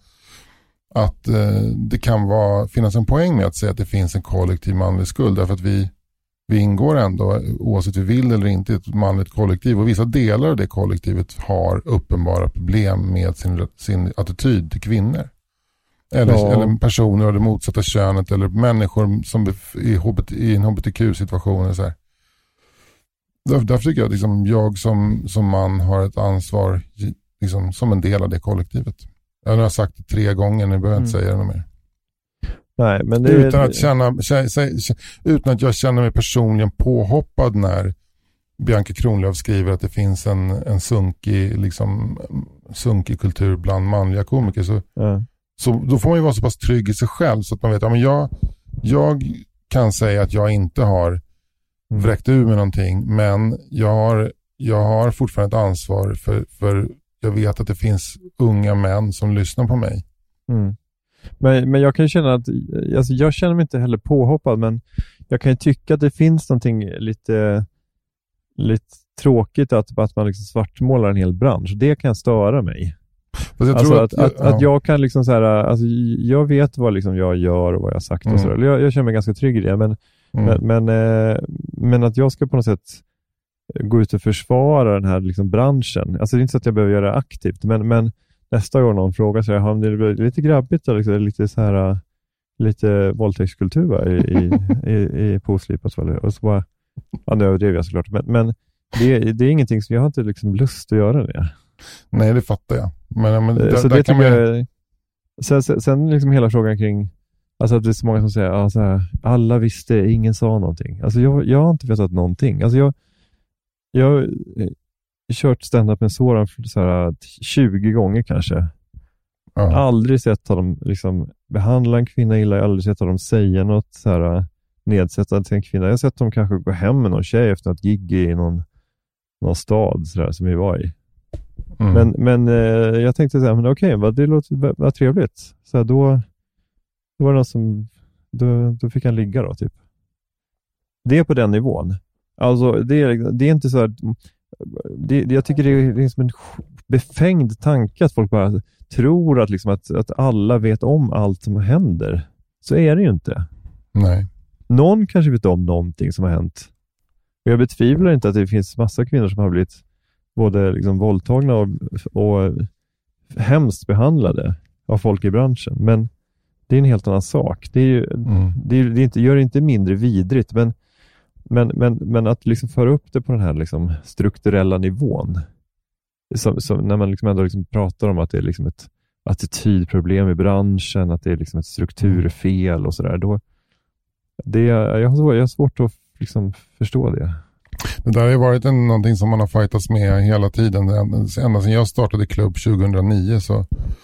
att uh, det kan vara, finnas en poäng med att säga att det finns en kollektiv manlig skuld, därför att vi, vi ingår ändå, oavsett vi vill eller inte, i ett manligt kollektiv, och vissa delar av det kollektivet har uppenbara problem med sin, sin attityd till kvinnor. Eller, ja. eller personer av det motsatta könet, eller människor som i, H B T, i en H B T Q-situation. Så här. Därför, därför tycker jag att liksom, jag som, som man har ett ansvar liksom, som en del av det kollektivet. Jag har sagt det tre gånger, nu behöver jag inte mm. säga det mer. Nej, men det, utan, att känna, utan att jag känner mig personligen påhoppad när Bianca Kronlöf skriver att det finns en, en sunkig, liksom, sunkig kultur bland manliga komiker, så, mm. så då får man ju vara så pass trygg i sig själv så att man vet att ja, jag, jag kan säga att jag inte har mm. vräkt ur med någonting, men jag har, jag har fortfarande ett ansvar för, för jag vet att det finns unga män som lyssnar på mig. Mm. Men, men jag kan känna att alltså jag känner mig inte heller påhoppad, men jag kan ju tycka att det finns någonting lite, lite tråkigt att, att man liksom svartmålar en hel bransch. Det kan störa mig. Jag alltså tror att, att, att, ja. att jag kan liksom så här, alltså jag vet vad liksom jag gör och vad jag har sagt och mm. så där. Jag, jag känner mig ganska trygg i det, men, mm. men, men, eh, men att jag ska på något sätt gå ut och försvara den här liksom branschen. Alltså det är inte så att jag behöver göra det aktivt, men, men nästa gång någon frågar så här, det är lite grabbigt då, liksom, lite så här lite våldtäktskultur va, i, i, i, i Poslipas och så bara, ja nu överdrev jag såklart, men, men det, det är ingenting som jag har inte liksom lust att göra det. Nej, det fattar jag. Men, men där, så där det kan man... jag, sen, sen, sen liksom hela frågan kring, alltså att det är så många som säger, ja, så här, alla visste, ingen sa någonting. Alltså jag, jag har inte vetat någonting. Alltså jag jag har kört stand-up med Soran så här tjugo gånger kanske. Ja. Aldrig sett honom liksom behandla en kvinna illa. Jag har aldrig sett honom säga något så här nedsättande till en kvinna. Jag har sett dem kanske gå hem med någon tjej efter att gig i någon, någon stad så där, som vi var i. Mm. Men, men eh, jag tänkte säga, men okej, vad, det låter vad trevligt. Så här, då, då var det någon som då, då fick han ligga då typ. Det är på den nivån. Alltså det är, det är inte så här, det, jag tycker det är liksom en befängd tanke att folk bara tror att, liksom att, att alla vet om allt som händer. Så är det ju inte. Nej. Någon kanske vet om någonting som har hänt. Och jag betvivlar inte att det finns massa kvinnor som har blivit både liksom våldtagna och, och hemskt behandlade av folk i branschen. Men det är en helt annan sak. Det, är ju, mm. det, är, det är inte, gör det inte mindre vidrigt, men Men, men, men att liksom föra upp det på den här liksom strukturella nivån. Som, som när man liksom ändå liksom pratar om att det är liksom ett attitydproblem i branschen, att det är liksom ett strukturfel och sådär. Då, det, jag, har svårt, jag har svårt att liksom förstå det. Det där har ju varit en, någonting som man har fightats med hela tiden. Ända sedan jag startade klubb tjugohundranio så,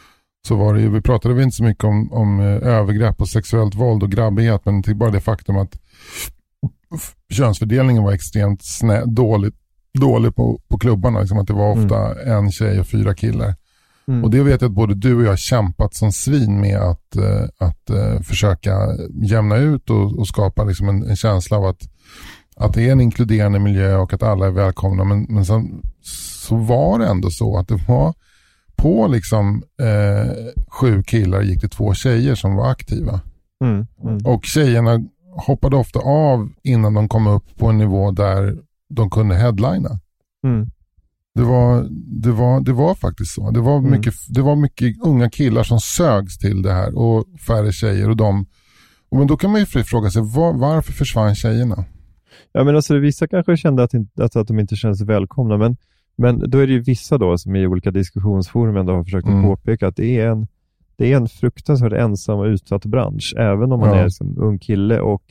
så var det ju, vi pratade väl inte så mycket om, om övergrepp och sexuellt våld och grabbighet, men till bara det faktum att könsfördelningen var extremt snä, dålig, dålig på, på klubbarna. Liksom att det var ofta mm. en tjej och fyra killar. Mm. Och det vet jag att både du och jag har kämpat som svin med att, uh, att uh, försöka jämna ut och, och skapa liksom en, en känsla av att, att det är en inkluderande miljö och att alla är välkomna. Men, men sen, så var det ändå så att det var på liksom uh, sju killar gick det två tjejer som var aktiva. Mm. Mm. Och tjejerna hoppade ofta av innan de kom upp på en nivå där de kunde headlina. Mm. Det var, det var, det var faktiskt så. Det var, mm. mycket, det var mycket unga killar som sögs till det här och färre tjejer och de. Och men då kan man ju fråga sig, var, varför försvann tjejerna? Ja, men alltså vissa kanske kände att, att, att de inte kände sig välkomna, men, men då är det ju vissa då som i olika diskussionsforum ändå har försökt mm. påpeka att det är en Det är en fruktansvärt ensam och utsatt bransch, även om man ja. är som ung kille. Och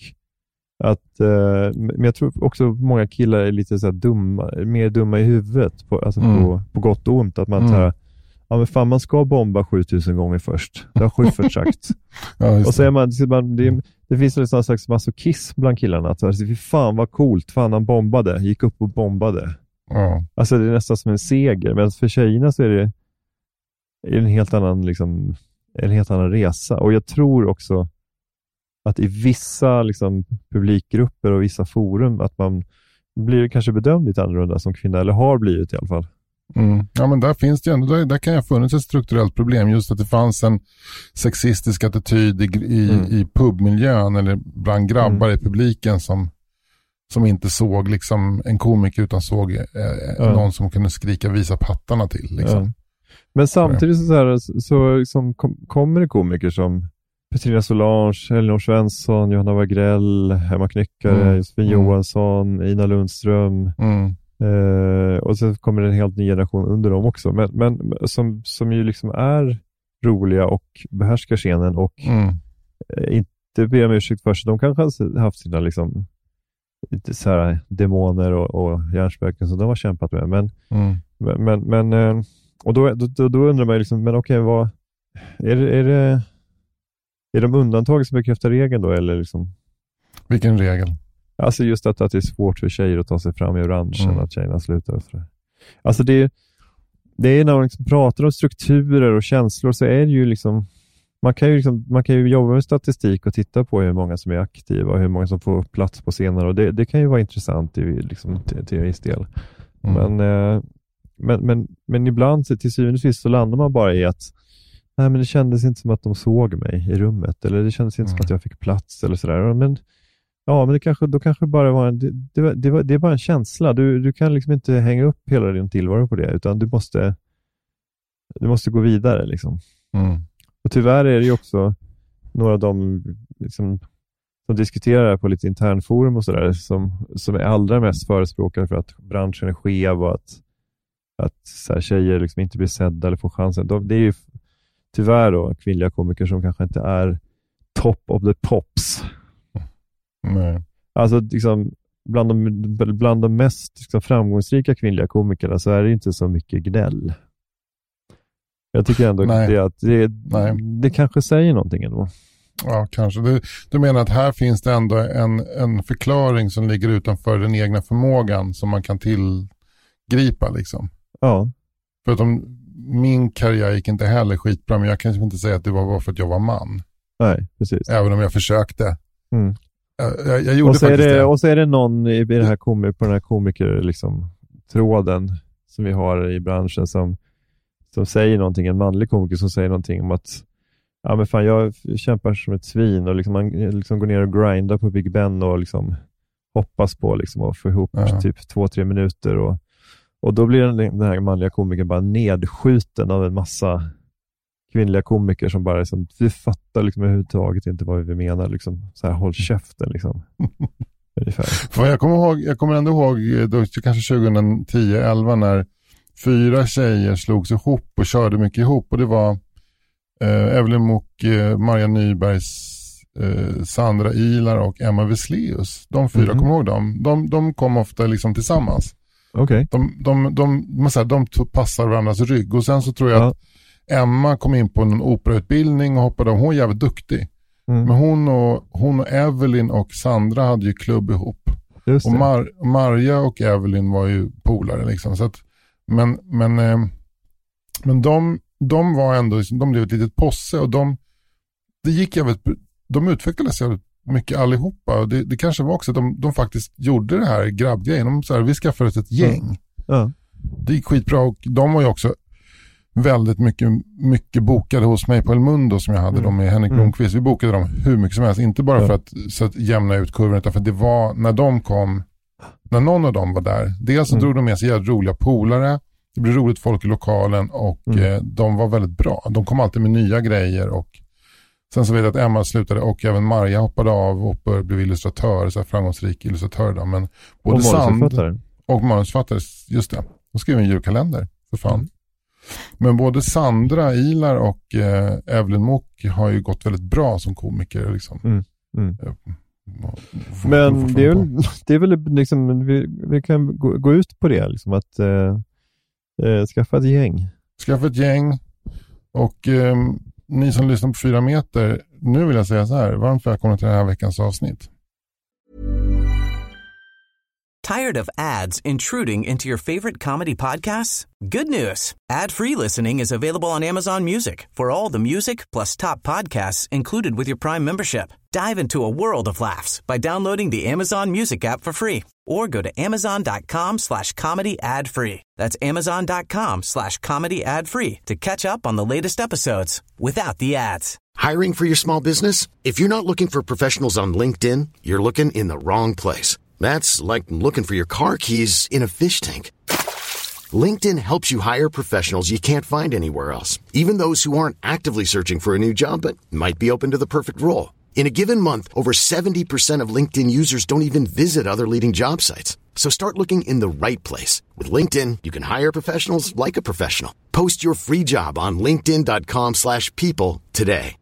att, eh, men jag tror också många killar är lite så här dumma, mer dumma i huvudet, på, alltså mm. på, på gott och ont. Att man mm. tar, ja men fan, man ska bomba sjutusen gånger först. Det har Schyffert sagt. Ja, och så är man, det, det finns en sån slags masochism bland killarna. Att alltså, fy fan vad coolt, fan han bombade, gick upp och bombade. Ja. Alltså det är nästan som en seger. Men för tjejerna så är det en helt annan liksom en helt annan resa. Och jag tror också att i vissa liksom, publikgrupper och vissa forum att man blir kanske bedömd lite annorlunda som kvinna, eller har blivit i alla fall. Mm. Ja, men där finns det ju ändå, där, där kan jag funnits ett strukturellt problem, just att det fanns en sexistisk attityd i, i, mm. i pubmiljön eller bland grabbar mm. i publiken som, som inte såg liksom en komiker utan såg eh, ja. någon som kunde skrika visa pattarna till liksom. Ja. Men samtidigt så, så, här, så, så som kom, kommer det komiker som Petrina Solange, Elinor Svensson, Johanna Wagrell, Emma Knyckare, mm. Josefin mm. Johansson, Ina Lundström. Mm. Eh, och så kommer det en helt ny generation under dem också. Men, men som, som ju liksom är roliga och behärskar scenen och mm. eh, inte ber om ursäkt för sig. De kanske har haft sina liksom, lite så här demoner och, och hjärnspöken som de har kämpat med. Men, mm. men, men, men eh, och då, då, då undrar man ju liksom, men okej, vad är det, är det är de undantag som bekräftar regeln då, eller liksom? Vilken regel? Alltså just att, att det är svårt för tjejer att ta sig fram i branschen, mm. att tjejerna slutar och sådär. Alltså det, det är när man liksom pratar om strukturer och känslor, så är det ju liksom, man kan ju liksom, man kan ju jobba med statistik och titta på hur många som är aktiva och hur många som får plats på scener, och det, det kan ju vara intressant i, liksom, till, till viss del. Mm. Men, eh, men, men, men ibland så, till syvende och sist så landar man bara i att nej, men det kändes inte som att de såg mig i rummet, eller det kändes inte mm. som att jag fick plats eller sådär. Men ja, Ja, men det kanske, då kanske bara var en, det, det, det, var, det är bara en känsla. Du, du kan liksom inte hänga upp hela din tillvaro på det, utan du måste du måste gå vidare liksom. Mm. Och tyvärr är det ju också några av dem liksom, som diskuterar på lite internforum och sådär, som, som är allra mest förespråkare för att branschen är skev och att, att så här, tjejer liksom inte blir sedda eller får chansen. De, det är ju tyvärr då kvinnliga komiker som kanske inte är top of the pops. Nej. Alltså liksom, bland de, bland de mest liksom, framgångsrika kvinnliga komikerna så är det inte så mycket gnäll. Jag tycker ändå det, att det, det kanske säger någonting ändå. Ja, kanske. Du, du menar att här finns det ändå en, en förklaring som ligger utanför den egna förmågan som man kan tillgripa liksom. Ja. För att om min karriär gick inte heller skitbra, men jag kan inte säga att det var för att jag var man. Nej, precis. Även om jag försökte. Mm. Jag, jag gjorde och, så faktiskt är det, det. och så är det någon i, i den här komiker, på den här komiker liksom, tråden som vi har i branschen som, som säger någonting, en manlig komiker som säger någonting om att ja men fan jag kämpar som ett svin och liksom, man liksom går ner och grindar på Big Ben och liksom hoppas på liksom att få ihop ja. typ två, tre minuter och, och då blir den, den här manliga komikern bara nedskjuten av en massa kvinnliga komiker som bara liksom, vi fattar liksom överhuvudtaget inte vad vi menar liksom, så här håll käften liksom. Ungefär. För jag kommer ihåg, jag kommer ändå ihåg då, kanske tjugohundratio elva när fyra tjejer slogs ihop och körde mycket ihop, och det var eh, Evelyn Mok, eh, Maria Nybergs, eh, Sandra Ilar och Emma Wesleus. De fyra, mm-hmm. kommer ihåg dem? De, de kom ofta liksom tillsammans. Okay. De, de, de, de, de, de passar varandras rygg, och sen så tror jag ja. att Emma kom in på en operautbildning och hoppade om. Hon är jävligt duktig. Mm. Men hon och, hon och Evelyn och Sandra hade ju klubb ihop. Just och Mar- Maria och Evelyn var ju polare liksom. Så att, men men, eh, men de, de var ändå, de blev ett litet posse, och de, det gick jävligt, de utvecklades jävligt mycket allihopa. Och det, det kanske var också att de, de faktiskt gjorde det här grabbgrejen. De så här, vi skaffade ett gäng. Mm. Ja. Det gick skitbra, och de var ju också väldigt mycket, mycket bokade hos mig på El Mundo som jag hade mm. dem med Henrik Blomqvist. Vi bokade dem hur mycket som helst. Inte bara ja. för att, så att jämna ut kurvan, utan för att det var när de kom, när någon av dem var där. Dels så mm. drog de med sig jävligt roliga polare. Det blev roligt folk i lokalen, och mm. eh, de var väldigt bra. De kom alltid med nya grejer, och sen så vet jag att Emma slutade och även Maria hoppade av och blev illustratör, så här framgångsrik illustratör då. Men både och Sand och manusförfattare, just det. De skrev en julkalender, för fan. Mm. Men både Sandra Ilar och eh, Evelyn Mok har ju gått väldigt bra som komiker liksom. Mm. Mm. Får, Men får det, är väl, det är väl liksom, vi, vi kan gå, gå ut på det liksom, att eh, eh, skaffa ett gäng. Skaffa ett gäng, och eh, ni som lyssnar på fyra meter, nu vill jag säga så här, varmt välkomna till den här veckans avsnitt. Tired of ads intruding into your favorite comedy podcasts? Good news. Ad-free listening is available on Amazon Music for all the music plus top podcasts included with your Prime membership. Dive into a world of laughs by downloading the Amazon Music app for free or go to amazon.com slash comedy ad free. That's amazon.com slash comedy ad free to catch up on the latest episodes without the ads. Hiring for your small business? If you're not looking for professionals on LinkedIn, you're looking in the wrong place. That's like looking for your car keys in a fish tank. LinkedIn helps you hire professionals you can't find anywhere else, even those who aren't actively searching for a new job but might be open to the perfect role. In a given month, over seventy percent of LinkedIn users don't even visit other leading job sites. So start looking in the right place. With LinkedIn, you can hire professionals like a professional. Post your free job on linkedin.com slash people today.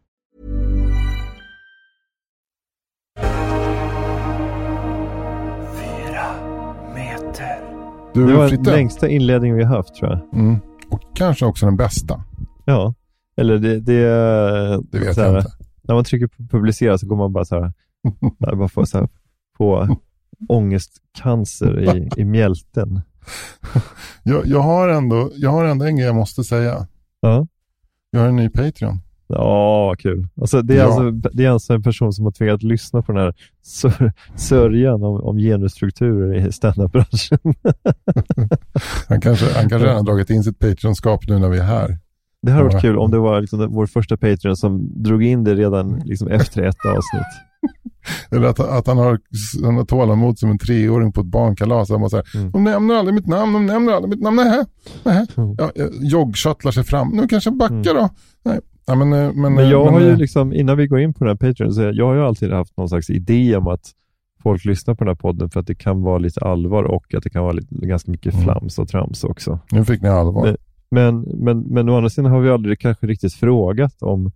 Du, det var Fritte. den längsta inledningen vi har haft, tror jag. Mm. Och kanske också den bästa. Ja, eller det... Det, det vet här, jag inte. När man trycker på publicera så går man bara så här... där, bara får så här få ångestcancer i, i mjälten. jag, jag, har ändå, jag har ändå en grej jag måste säga. Ja. Jag har en ny Patreon. Ja, kul. Alltså, det, är ja. alltså, det är alltså en person som har tvingat lyssna på den här sör, sörjan om, om genusstrukturer i stand-up-branschen. han kanske, han kanske redan har dragit in sitt Patreon-skap nu när vi är här. Det hade varit kul om det var liksom vår första Patreon som drog in det redan liksom efter ett avsnitt. Eller att, att han har, han har tålamod som en treåring på ett barnkalas. Han bara så här, mm. de nämner aldrig mitt namn, de nämner aldrig mitt namn. Nej, nej. Mm. Ja, joggshutlar sig fram. Nu kanske jag backar mm. då. Nej. Ja, men, men, men jag men, har ju liksom, innan vi går in på den här Patreon, så jag har ju alltid haft någon slags idé om att folk lyssnar på den här podden för att det kan vara lite allvar och att det kan vara lite, ganska mycket flams och trams också. Nu fick ni allvar. Men, men, men, men å andra sidan har vi aldrig kanske riktigt frågat om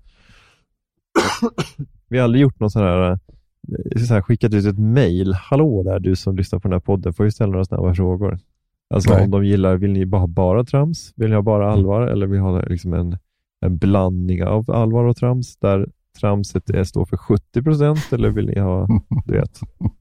vi har aldrig gjort någon sån här, så här skickat ut ett mejl. Hallå där, du som lyssnar på den här podden, får ju ställa några snabba frågor. Alltså Nej. Om de gillar, vill ni bara ha bara trams? Vill ni ha bara allvar? Mm. Eller vill ni ha liksom en, en blandning av allvar och trams där tramset är, står för sjuttio procent? Eller vill ni ha det?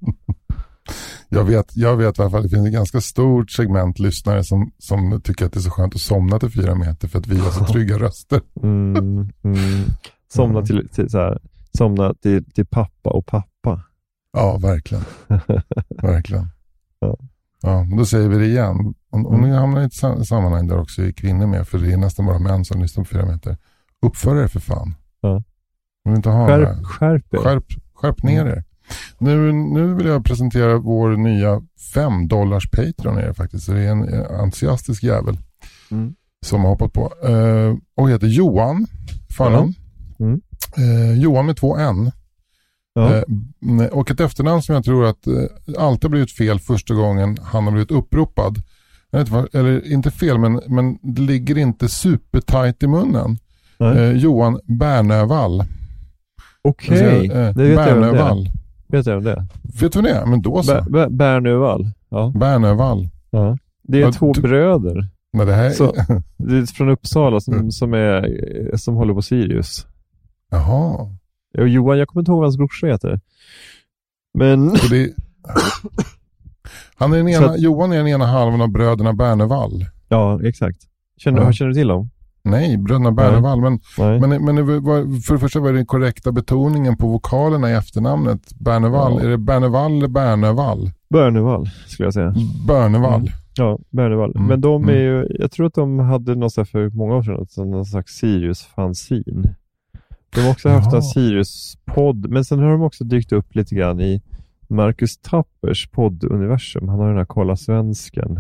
Jag vet, jag vet i alla fall, det finns ett ganska stort segment lyssnare som, som tycker att det är så skönt att somna till fyra meter för att vi har så trygga röster. Mm, mm. Somna, till, till, så här, somna till, till pappa och pappa. Ja, verkligen. verkligen. Ja. Ja, men då säger vi det igen. Och, och nu hamnar i ett sammanhang där också är kvinnor med, för det är nästan bara män som lyssnar på fyra meter. Uppför er för fan. Ja. Vill inte ha skärp, skärp, er. skärp, skärp ner er. Nu, nu vill jag presentera vår nya fem dollars Patreon är det faktiskt. Så det är en entusiastisk jävel mm. som har hoppat på. Uh, och heter Johan. Förnamn. Mm. Uh, Johan med två N. Ja. Uh, och ett efternamn som jag tror att uh, alltid har blivit fel första gången han har blivit uppropad. Eller inte fel, men, men det ligger inte supertajt i munnen. Uh, Johan Bernövall. Okej, okay. uh, Bernövall. Vet jag om det? Vet du vad det är? Men då så. Ber- Bernövall. Ja. Bernövall. Ja. Det är ja, två du... bröder. Men det här så, det är från Uppsala som, mm. som, är, som håller på Sirius. Jaha. Och Johan, jag kommer inte ihåg vad hans brorsa heter. Men... Det... Han är den ena, att... Johan är den ena halvan av bröderna Bernövall. Ja, exakt. Känner, ja. Känner du till dem? Nej, bröderna Bernövall. Men, men, men det var, för det första var det den korrekta betoningen på vokalerna i efternamnet. Bernövall. Ja. Är det Bernövall eller Bernövall? Bernövall, skulle jag säga. Bernövall. Mm. Ja, Bernövall. Mm. Men de är ju, jag tror att de hade något så för många år sedan, någon slags Sirius-fanzin. De har också haft ja. en Sirius-podd, men sen har de också dykt upp lite grann i Marcus Tappers podduniversum. Han har den här Kolla Svensken.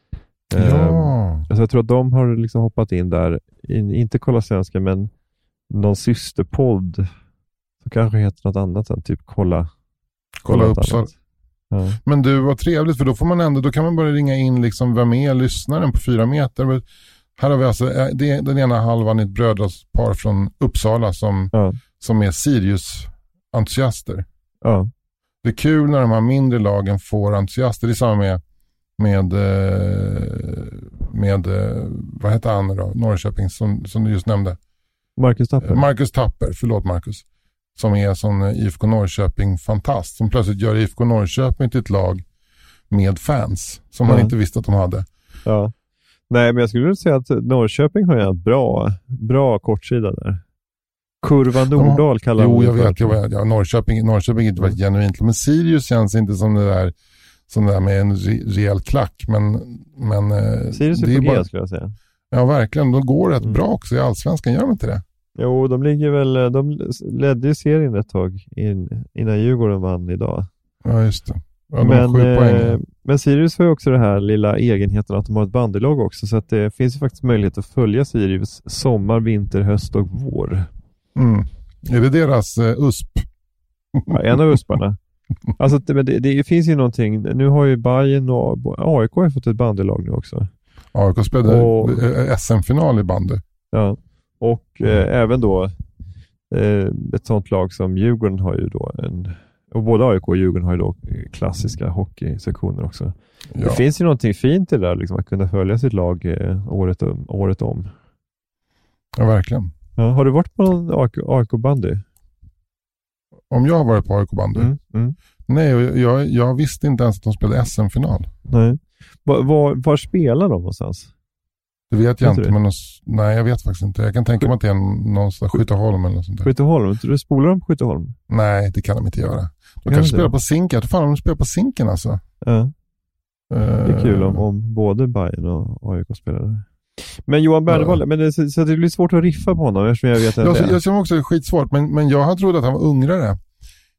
Ja. Um, alltså jag tror att de har liksom hoppat in där, in, inte Kolla Svensken, men någon systerpodd som kanske heter något annat än typ Kolla Kolla Uppsala. Ja. Men du, var trevligt, för då får man ändå, då kan man bara ringa in liksom vem är lyssnaren på fyra meter. Men här har vi alltså det är den ena halvan i ett brödraspar från Uppsala som, ja. som är Sirius-entusiaster. Ja. Det är kul när de här mindre lagen får entusiaster. Det är samma med med, med vad heter han då? Norrköping som, som du just nämnde. Marcus Tapper. Marcus Tapper, förlåt Marcus. Som är sån I F K Norrköping-fantast. Som plötsligt gör I F K Norrköping till ett lag med fans. Som ja. man inte visste att de hade. Ja. Nej, men jag skulle säga att Norrköping har en bra, bra kortsida där. Kurva Nordahl kallar Jo, jag vet. Jag vet ja, Norrköping, Norrköping inte varit genuint. Men Sirius känns inte som det där, som det där med en re, rejäl klack. Men, men Sirius är, det är på bara, G, skulle jag säga. Ja, verkligen. De går rätt mm. bra också i Allsvenskan. Gör de inte det? Jo, de ligger väl, de ledde ju serien ett tag in, innan Djurgården vann idag. Ja, just det. Ja, de men, har sju poäng. Eh, men Sirius har ju också det här lilla egenheten att de har ett bandylag också. Så att det finns ju faktiskt möjlighet att följa Sirius sommar, vinter, höst och vår. Mm. Är det deras uh, U S P? Ja, en av U S P-arna. Alltså det, det, det finns ju någonting. Nu har ju Bayern och A I K har fått ett bandylag nu också. A I K spelade och, S M-final i bandy. Ja, och mm. eh, även då eh, ett sånt lag som Djurgården har ju då en, och både A I K och Djurgården har ju då klassiska hockeysektioner också. Ja. Det finns ju någonting fint i det där, liksom, att kunna följa sitt lag eh, året, om, året om. Ja, verkligen. Ja, har du varit på någon A I K-bandy? Om jag har varit på A I K-bandy? Mm, mm. Nej, jag, jag, jag visste inte ens att de spelade S M-final. Nej. Var, var, var spelar de någonstans? Det vet jag vet inte, men någon, nej jag vet faktiskt inte. Jag kan tänka mig att det är någonstans Skytteholm eller något sånt där. Skytteholm? Du spolar de på Skytteholm? Nej, det kan de inte göra. De kanske spelar på Zinken. Jag tror fan de spelar på Zinken alltså. Ja. Uh, det är kul om, om både Bayern och A I K spelare. Men Johan Bernevall, ja. men det, så, så det blir svårt att riffa på honom eftersom jag vet att jag, det är. Jag känner också att det är skitsvårt, men, men jag har trott att han var ungrare.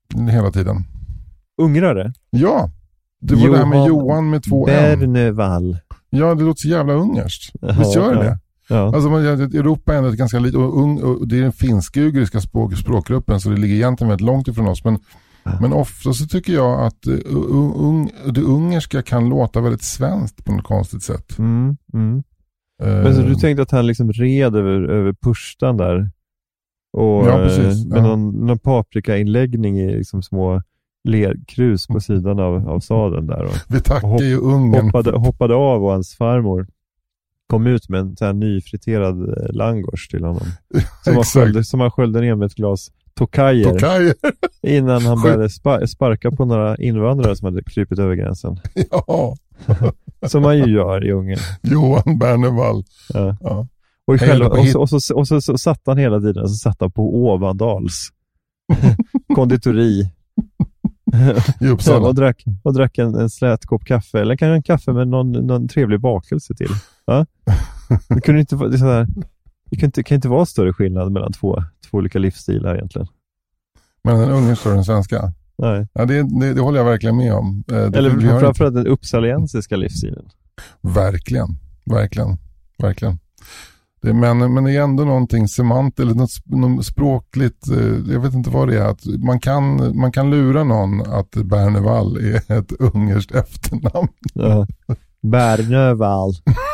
hela tiden. Ungrare? Ja, det var Johan det här med Johan med två N. Bernevall. Ja, det låter så jävla ungerskt. Visst gör det ja. det? Ja. Alltså, Europa är ändå ett ganska litet, och, ung, och det är den finsk-ugriska språk, språkgruppen, så det ligger egentligen väldigt långt ifrån oss. Men, ja. men ofta så tycker jag att uh, un, det ungerska kan låta väldigt svenskt på något konstigt sätt. Mm, mm. Uh, men så du tänkte att han liksom red över, över purstan där? Och, ja, precis. Med ja. någon, någon paprikainläggning i liksom små lerkrus på sidan av, av sadeln där. Och, Vi tackar och hopp, ju Ungern. Hoppade, hoppade av och hans farmor kom ut med en sån här nyfriterad langos till honom. Som, han sköljde, som han sköljde ner med ett glas tokajer. Tokajer. Innan han började spa, sparka på några invandrare som hade krypit över gränsen. Ja. Som man ju gör i Ungern. Johan Bernevall. Ja. Ja. Och, själva, och, så, och, så, och så, så satt han hela tiden, så satt han på Ovandals konditori i Uppsala. och drack, och drack en, en slät kopp kaffe, eller kanske en kaffe med någon, någon trevlig bakelse till. Ja? Det kunde inte vara, det, sådär, det kan, inte, kan inte vara större skillnad mellan två, två olika livsstilar egentligen. Men den ungerska och den svenska? Nej. Ja, det, det, det håller jag verkligen med om. Det, eller framförallt den uppsaliensiska livsstilen. Verkligen, verkligen, verkligen. Det, men, men det är ändå någonting semant eller något, något språkligt, eh, jag vet inte vad det är, att man kan, man kan lura någon att Bernevall är ett ungerskt efternamn. Ja. Bernevall.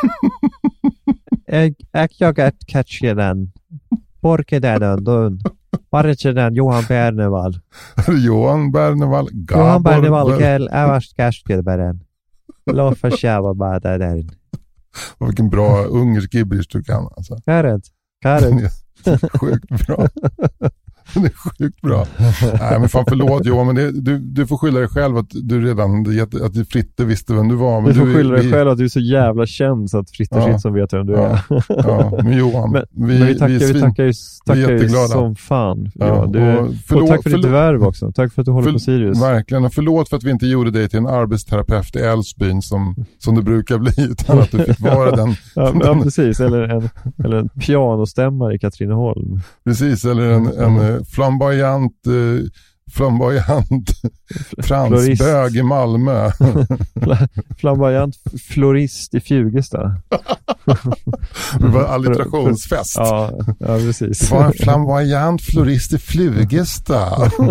jag jag har catchat den. Porke den dön. Varje den Johan Bernevall. Johan Bernevall. Gabor Johan Bernevall kell ävast kärskedbären. Låt för tjäva bara där. Och vilken bra ungersk gibberish du kan. Alltså. Karet. Karet. Sjukt bra. Det är sjukt bra. Nej, men fan förlåt Johan, men det, du, du får skylla dig själv att du redan att du Fritte visste vem du var. Men du får du, skylla dig vi, själv att du är så jävla känd så att Fritte ja, som vet vem du ja, är. Ja, men Johan, men, vi, men vi tackar, vi, vi tackar ju, tackar ju som fan. Ja, ja, du, och, förlåt, och tack för ditt värv också. Tack för att du håller för, på Sirius. Verkligen, och förlåt för att vi inte gjorde dig till en arbetsterapeut i Älvsbyn som, som det brukar bli, utan att du fick vara den. ja, ja, precis. Eller en, eller en pianostämmare i Katrineholm. Precis, eller en, en flamboyant flamboyant fransbög i Malmö. Flamboyant florist i Fjugesta. Det var alliterationsfest. Ja, ja, precis. Det var en flamboyant florist i Fjugesta.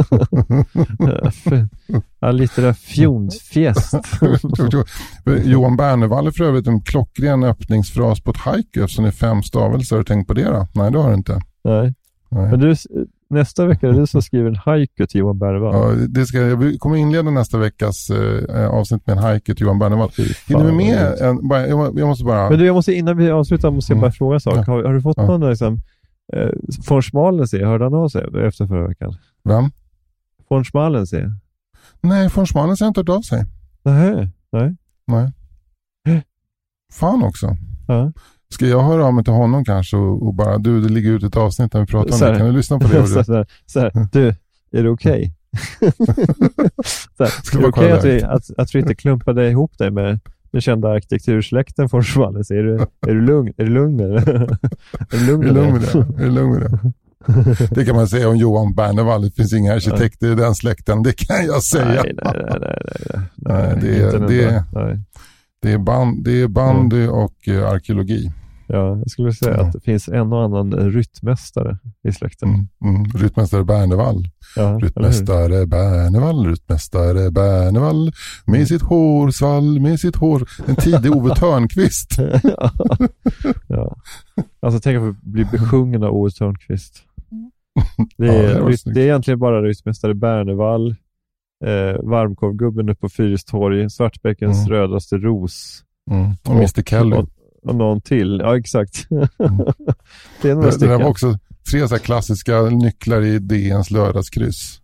Alliterationsfest. Johan Bernevall är för övrigt en klockren öppningsfras på ett haiku som är fem stavelser. Har du tänkt på det då? Nej, det har du inte. Nej. Nej. Men du, nästa vecka är det du som skriver en haiku till Johan Bernevall. Ja, det ska, jag kommer inleda nästa veckas eh, avsnitt med en haiku till Johan Bernevall. Hinner vi med en, bara, jag, jag måste bara... Men du, jag måste, innan vi avslutar måste jag bara mm. fråga en sak. Ja. Har, har du fått ja. någon liksom, eh, von Schmalensee, hörde han av sig efter förra veckan? Vem? Von Schmalensee. Nej, von Schmalensee har inte hört av sig. Nej, nej. Nej. Fan också. Ja. Ska jag höra av mig till honom kanske och, och bara, du, det ligger ut ett avsnitt där vi pratar om det. Kan du lyssna på det? så, så, så här, du, är det okej? Okay? är det okej okay att, vi, att, att vi inte klumpade ihop dig med den kända arkitektursläkten från Schmalens? Är du, är du lugn? Är du lugn eller? Är du lugn, är lugn med det? Är du lugn med det? Det kan man säga om Johan Bernevall. Det finns inga arkitekter i den släkten. Det kan jag säga. Nej, nej, nej. nej, nej, nej. nej det, är, det, är, nej. det är band, det är bandy mm. och uh, arkeologi. Ja, jag skulle säga ja. att det finns en och annan rytmästare i släkten. Mm, mm. Rytmästare Bernevall. Ja, rytmästare Bernevall, rytmästare Bernevall med sitt hårsvall, med sitt hår. En tidig Ove Törnqvist. ja. ja. Alltså tänk att bli besjungen av Ove Törnqvist. Det är, ja, det, det är egentligen bara rytmästare Bernevall, eh, varmkorvgubben uppe på Fyristorg, Svartbäckens mm. rödaste ros. Mm. Och mister Kelly. Och, och någon till, ja exakt. Mm. Det är några det, stycken. Det var också tre så här klassiska nycklar i D N:s lördagskryss.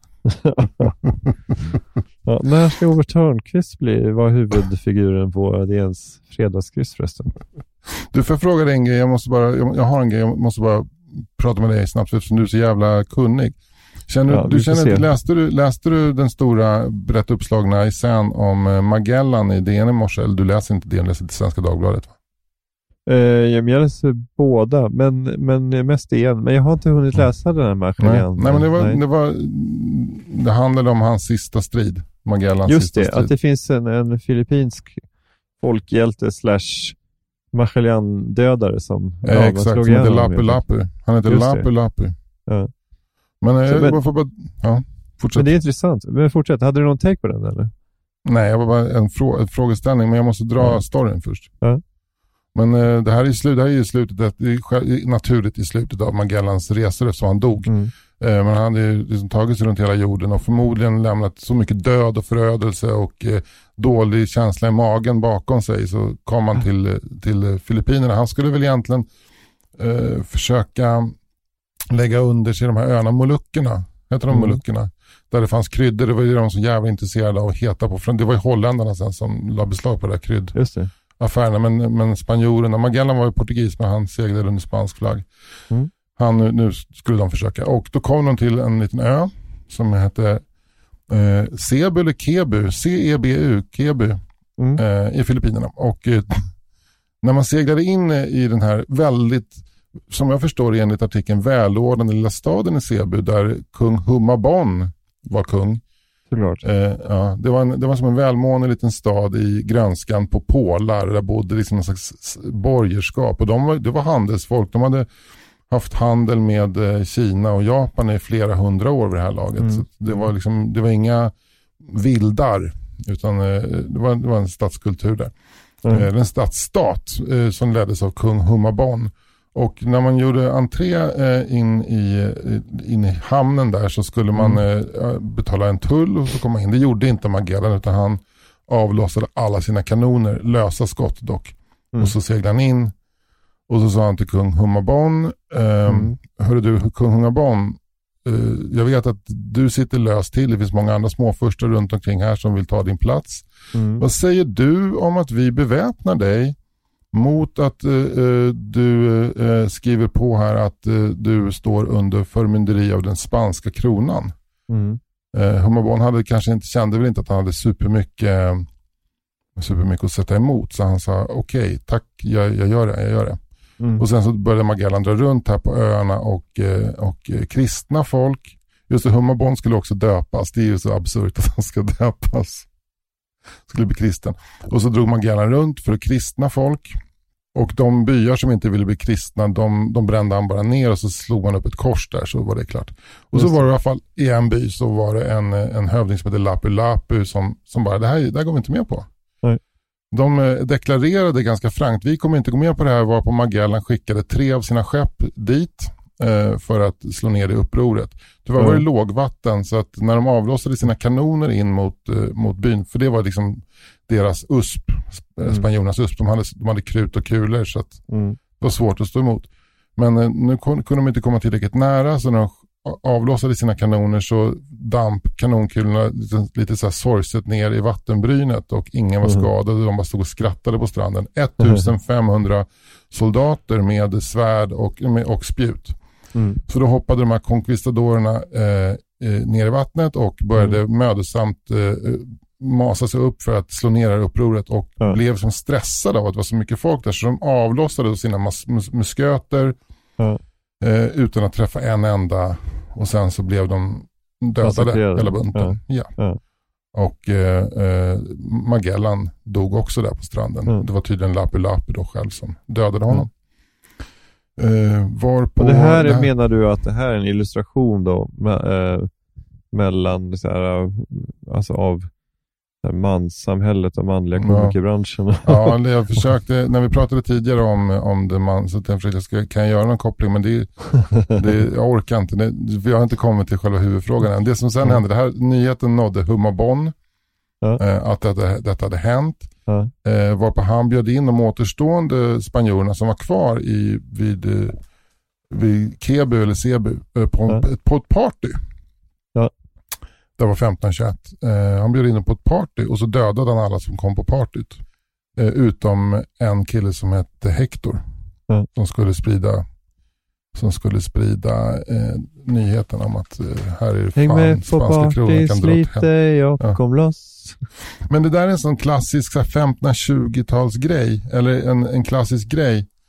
ja, när ska Ove Törnqvist bli, vara huvudfiguren på D N:s fredagskryss förresten? Du får fråga dig en grej, jag måste bara, jag, jag har en grej, jag måste bara prata med dig snabbt eftersom du är så jävla kunnig. Känner, ja, du känner inte, läste, du, läste du den stora brett uppslagna essän om Magellan i D N i morse? Eller du läser inte D N, läser inte Svenska Dagbladet va? Uh, jag läser båda, men, men mest igen. Men jag har inte hunnit läsa den här Magellan. Nej, Nej men det var, det var det handlade om hans sista strid. Magellans Just sista det, strid. att det finns en, en filippinsk folkhjälte slash Magellan-dödare som eh, ja, exakt, som heter Lapu Lapu. Han heter Just Lapu det. Lapu. Ja. Men, Så, jag, men, bara, bara, ja, fortsätt. men det är intressant. Men fortsätt, hade du någon take på den eller? Nej, jag var bara en, frå- en frågeställning, men jag måste dra ja. storyn först. Ja. Men eh, det här är i slut, det här är i slutet, det är naturligt i slutet av Magellans resor eftersom han dog. Mm. Eh, men han hade ju liksom tagit sig runt hela jorden och förmodligen lämnat så mycket död och förödelse och eh, dålig känsla i magen bakom sig, så kom han till, till Filippinerna. Han skulle väl egentligen eh, försöka lägga under sig de här öarna Molukkerna, heter de Mm. Molukkerna, där det fanns kryddor. Det var ju de som jävla intresserade av att heta på. Det var ju holländarna sen som la beslag på det här krydd. Just det. affärerna, men, men spanjorerna, Magellan var ju portugis, men han seglade under spansk flagg. Mm. Han, nu skulle de försöka. Och då kom de till en liten ö som hette eh, Cebu eller Kebu, C E B U, Kebu, Mm. eh, i Filippinerna. Och eh, när man seglade in i den här väldigt, som jag förstår det enligt artikeln, välordnade lilla staden i Cebu där kung Humabon var kung. Såklart. Eh, ja, det, var en, det var som en välmående liten stad i grönskan på pålar. Där bodde liksom en slags borgerskap. Och de var, det var handelsfolk. De hade haft handel med eh, Kina och Japan i flera hundra år vid det här laget. Mm. Så det var liksom, det var inga vildar, utan eh, det, var, det var en stadskultur där. Mm. Eh, en stadsstat eh, som leddes av kung Humabon. Och när man gjorde entré eh, in, i, in i hamnen där så skulle man eh, betala en tull och så kom man in. Det gjorde inte Magellan, utan han avlossade alla sina kanoner, lösa skott dock. Mm. Och så seglade han in och så sa han till kung Humabon, eh, Mm. hörru du kung Humabon, eh, jag vet att du sitter löst till, det finns många andra småfurstar runt omkring här som vill ta din plats. Mm. Vad säger du om att vi beväpnar dig mot att uh, du uh, skriver på här att uh, du står under förmynderi av den spanska kronan? Mm. Uh, Humabon hade kanske inte, kände väl inte att han hade supermycket, supermycket att sätta emot. Så han sa okej, okay, tack, jag, jag gör det, jag gör det. Mm. Och sen så började Magellan dra runt här på öarna och, uh, och uh, kristna folk. Just det, Humabon skulle också döpas. Det är ju så absurt att han ska döpas. Skulle bli kristen. Och så drog Magellan runt för att kristna folk. Och de byar som inte ville bli kristna, de, de brände han bara ner och så slog man upp ett kors där, så var det klart. Och så var det i alla fall i en by så var det en, en hövding som heter Lapu Lapu som, som bara, det här, det här går vi inte med på. Nej. De eh, deklarerade ganska frankt, vi kommer inte gå med på det här, var på Magellan skickade tre av sina skepp dit eh, för att slå ner det upproret. Tyvärr Mm. var det lågvatten, så att när de avlossade sina kanoner in mot, eh, mot byn, för det var liksom deras U S P, mm. spanjorernas U S P, de hade, de hade krut och kulor, så att Mm. det var svårt att stå emot. Men eh, nu kunde de inte komma tillräckligt nära, så när de avlossade sina kanoner så damp kanonkulorna lite, lite så här sorgset ner i vattenbrynet och ingen var Mm. skadade. De bara stod och skrattade på stranden. femtonhundra soldater med svärd och, med, och spjut. Mm. Så då hoppade de här konkvistadorerna eh, eh, ner i vattnet och började Mm. mödosamt eh, masa sig upp för att slå ner det upproret och Ja. blev som stressade av att det var så mycket folk där, så de avlossade sina mas- mus- musköter Ja. eh, utan att träffa en enda, och sen så blev de dödade Massakrerade. hela bunten. Ja. Ja. Och eh, eh, Magellan dog också där på stranden. Mm. Det var tydligen Lapu Lapu då själv som dödade honom. Eh, varpå Och det här, är, det här menar du att det här är en illustration då med, eh, mellan så här, alltså av så här, manssamhället och manliga Ja. komikerbranschen? Ja, jag försökte, när vi pratade tidigare om, om det man, så jag försökte, ska, kan jag göra någon koppling, men det, det, jag orkar inte. Det, vi har inte kommit till själva huvudfrågan än. Det som sen Mm. hände, det här nyheten nådde Humabon, Ja. eh, att detta, detta hade hänt. Ja. Eh, varpå han bjöd in de återstående spanjorerna som var kvar i, vid, eh, vid Kebu eller Cebu eh, på, Ja. på ett party. Ja. Det var femton tjugoett. Eh, han bjöd in dem på ett party och så dödade han alla som kom på partyt. Eh, utom en kille som hette Hector. Ja. Som skulle sprida som skulle sprida eh, nyheten om att eh, här är Häng fan med på spanska kronan party, kan dra åt slit helvete. dig och Ja. kom loss. Men det där är en sån klassisk så här femton-tjugo-tals grej, eller en, en klassisk grej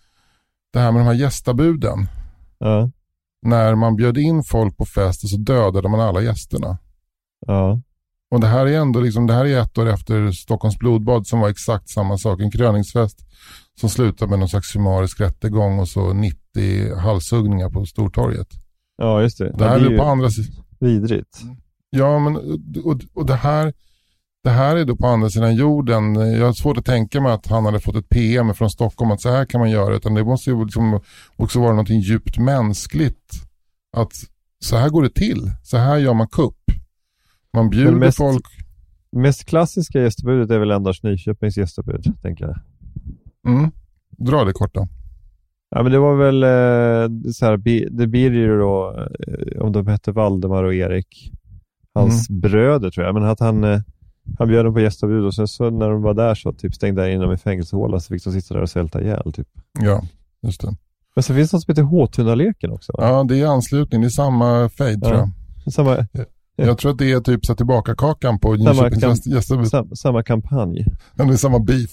det här med de här gästabuden. Ja. När man bjöd in folk på fest och så dödade man alla gästerna. Ja. Och det här är ändå liksom, det här är ett år efter Stockholms blodbad som var exakt samma sak. En kröningsfest som slutade med någon slags summarisk rättegång och så nittio halshuggningar på Stortorget. Ja, just det. Det här ja, det är är ju på andra sidan. Vidrigt. Ja, men och, och det här det här är då på andra sidan jorden. Jag har svårt att tänka mig att han hade fått ett P M från Stockholm att så här kan man göra, utan det måste ju liksom också vara något djupt mänskligt att så här går det till. Så här gör man kupp. Man bjuder mest, folk. Mest klassiska gästabudet är väl Anders Nyköpings gästabud, tänker jag. Mm. Dra det kort då. Ja, men det var väl eh, så här, det Birger då, eh, om de hette Valdemar och Erik, hans mm. bröder tror jag, men att han eh, han bjöd dem på gästabud och sen så när de var där så typ stängde in dem i fängelsehåla så fick de sitta där och sälta ihjäl typ. Ja, just det. Men så finns det något som heter Håtunaleken också. Ja, det är anslutning, det är samma fejd ja. tror jag. Samma, jag. Jag tror att det är typ så tillbaka kakan på Nyköpings gästabud. Sam, samma kampanj. Ja, det är samma beef.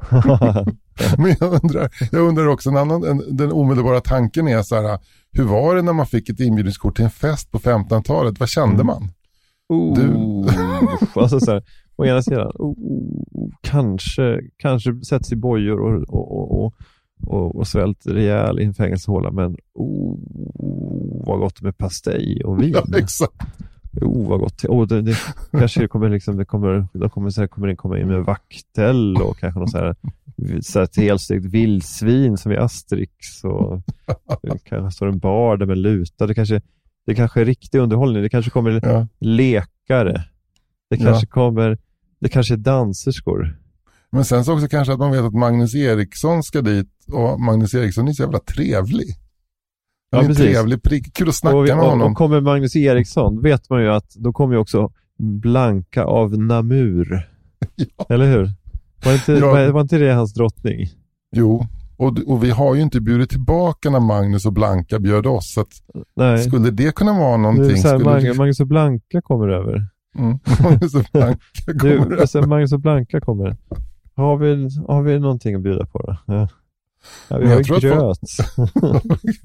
Men jag undrar, jag undrar också en annan, en, den omedelbara tanken är så här, hur var det när man fick ett inbjudningskort till en fest på femtonhundratalet? Vad kände man? Oh, du... alltså så här, å ena sidan oh, oh, kanske, kanske sätts i bojor och, och, och, och, och svält rejäl i en fängelsehåla, men oh, vad gott med pastej och vin. Ja, exakt. Oh, vad gott. Oh, det, det, kanske det kommer liksom, det kommer, de kommer, så här, kommer in, komma in med vaktel och kanske någon så här, så här ett helstekt vildsvin som i Asterix och det kanske står en bar där med luta. Det kanske, det kanske är riktig underhållning. Det kanske kommer ja. lekare. Det kanske ja. kommer, det kanske är danserskor. Men sen så också kanske att man vet att Magnus Eriksson ska dit och Magnus Eriksson är så jävla trevlig. Han ja, är trevlig, prick, kul att snacka och, med honom. Och, och kommer Magnus Eriksson, vet man ju att då kommer ju också Blanka av Namur. Ja. Eller hur? Var inte, ja. var, var inte det hans drottning? Jo, och, och vi har ju inte bjudit tillbaka när Magnus och Blanka bjöd oss. Så att nej. Skulle det kunna vara någonting? Så här, Mag- det... Magnus och Blanka kommer över. Mm. Magnus och Blanka kommer du, över. Alltså, Magnus och Blanka kommer. Har vi, har vi någonting att bjuda på då? Ja. Ja, vi har ju gröt. Folk...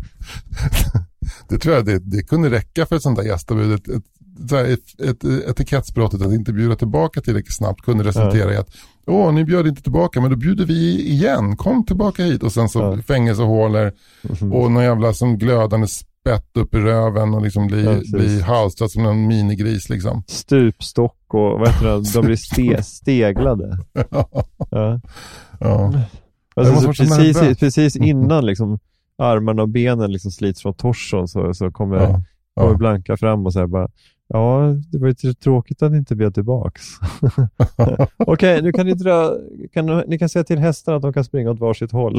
det tror jag det, det kunde räcka för ett sånt där gästabud. Ett, ett, ett, ett, ett etikettsbrottet att inte bjuda tillbaka tillräckligt snabbt kunde resultera ja. i att åh, ni bjöd inte tillbaka, men då bjuder vi igen. Kom tillbaka hit. Och sen så ja. fängelsehålor mm-hmm. och någon jävla som glödande spett upp i röven och liksom bli, ja, bli halstrad som en minigris liksom. Stupstock och vad heter det? De blir ste, steglade. ja. Ja. ja. Alltså, så precis, precis innan liksom, armarna och benen liksom slits från torson så, så kommer, ja, ja. kommer Blanka fram och säger bara ja, det var ju tråkigt att ni inte bjöd tillbaks. Okej, okay, nu kan ni dra kan, ni kan säga till hästarna att de kan springa åt varsitt håll.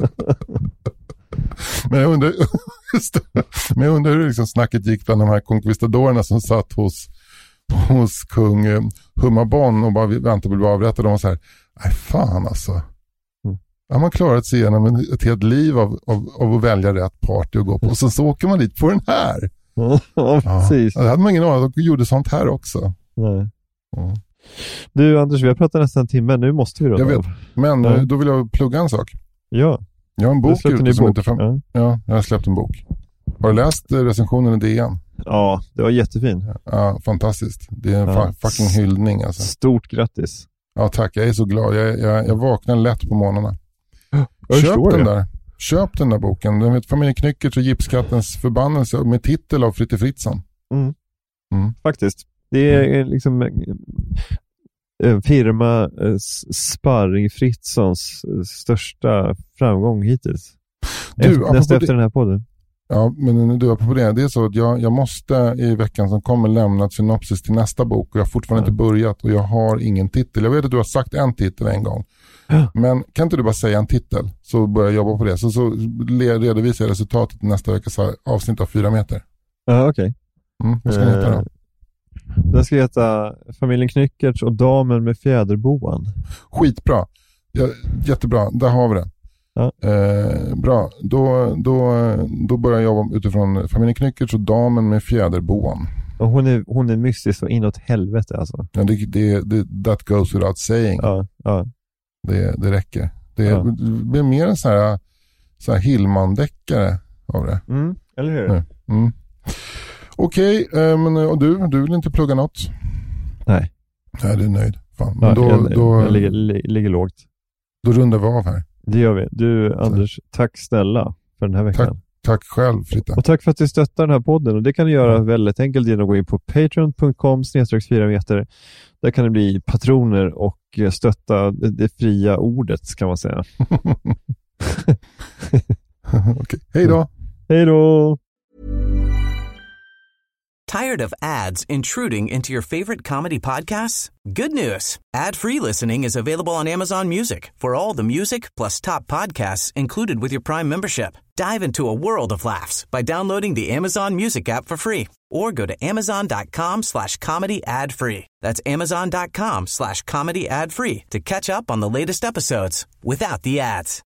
Men jag undrar men jag undrar hur liksom snacket gick bland de här konkvistadorerna som satt hos hos kung eh, Hummabon och bara väntade på att bli avrättad. De var så här, nej fan alltså. Har man klarat sig igenom ett helt liv av, av, av att välja rätt party och gå på. Och sen så åker man dit på den här. Ja, precis. Ja, det hade man ingen aning. De gjorde sånt här också. Nej. Ja. Du Anders, vi har pratat nästan en timme. Nu måste vi då. Jag vet. Men ja. då vill jag plugga en sak. Ja. Jag har en bok ute som bok. inte fram... ja. ja, jag har släppt en bok. Har du läst recensionen i D N? Ja, det var jättefin. Ja, fantastiskt. Det är en ja. fucking hyllning alltså. Stort grattis. Ja, tack. Jag är så glad. Jag, jag, jag vaknar lätt på morgnarna. Jag Köp den det. där. Köp den där boken. Den heter Familjen Knyckertz och Gipskattens förbannelse med titel av Fritte Fritzson. Mm. Mm. Faktiskt. Det är mm. liksom en firma Sparring Fritzsons största framgång hittills. Du, efter, nästa efter den här podden. Ja, men du, apropå det, det är så att jag, jag måste i veckan som kommer lämna ett synopsis till nästa bok och jag har fortfarande ja. inte börjat och jag har ingen titel. Jag vet att du har sagt en titel en gång. Ja. Men kan inte du bara säga en titel så börjar jag jobba på det. Så, så redovisar jag resultatet i nästa veckas avsnitt av fyra meter. Ja, okej. Okay. Mm, vad ska den heta då? Den ska heta Familjen Knyckertz och Damen med fjäderboan. Skitbra. Ja, jättebra, där har vi det. Ja. Eh, bra, då, då, då börjar jag jobba utifrån Familjen Knyckertz och Damen med fjäderboan. Och hon är, hon är mystisk och inåt helvete alltså. Ja, det, det, det, that goes without saying. Ja, ja. Det, det räcker. Det, ja. det blir mer en sån här så här Hillman-deckare av det. Mm, eller hur? Mm. Okej, okay, men och du, du vill inte plugga något? Nej. Nej, du är nöjd. Fan. Men ja, då, jag, då, jag ligger, ligger lågt. Då rundar vi av här. Det gör vi. Du, Anders, tack snälla för den här veckan. Tack, tack själv, Fritta. Och tack för att du stöttar den här podden. Och det kan du göra mm. väldigt enkelt genom att gå in på patreon punkt com snedstreck fyra meter. Där kan det bli patroner och stötta det, det fria ordet, kan man säga. Okej, hej då. Hej då. Tired of ads intruding into your favorite comedy podcasts? Good news. Ad-free listening is available on Amazon Music for all the music plus top podcasts included with your Prime membership. Dive into a world of laughs by downloading the Amazon Music app for free or go to amazon.com slash comedy ad free. That's amazon.com slash comedy ad free to catch up on the latest episodes without the ads.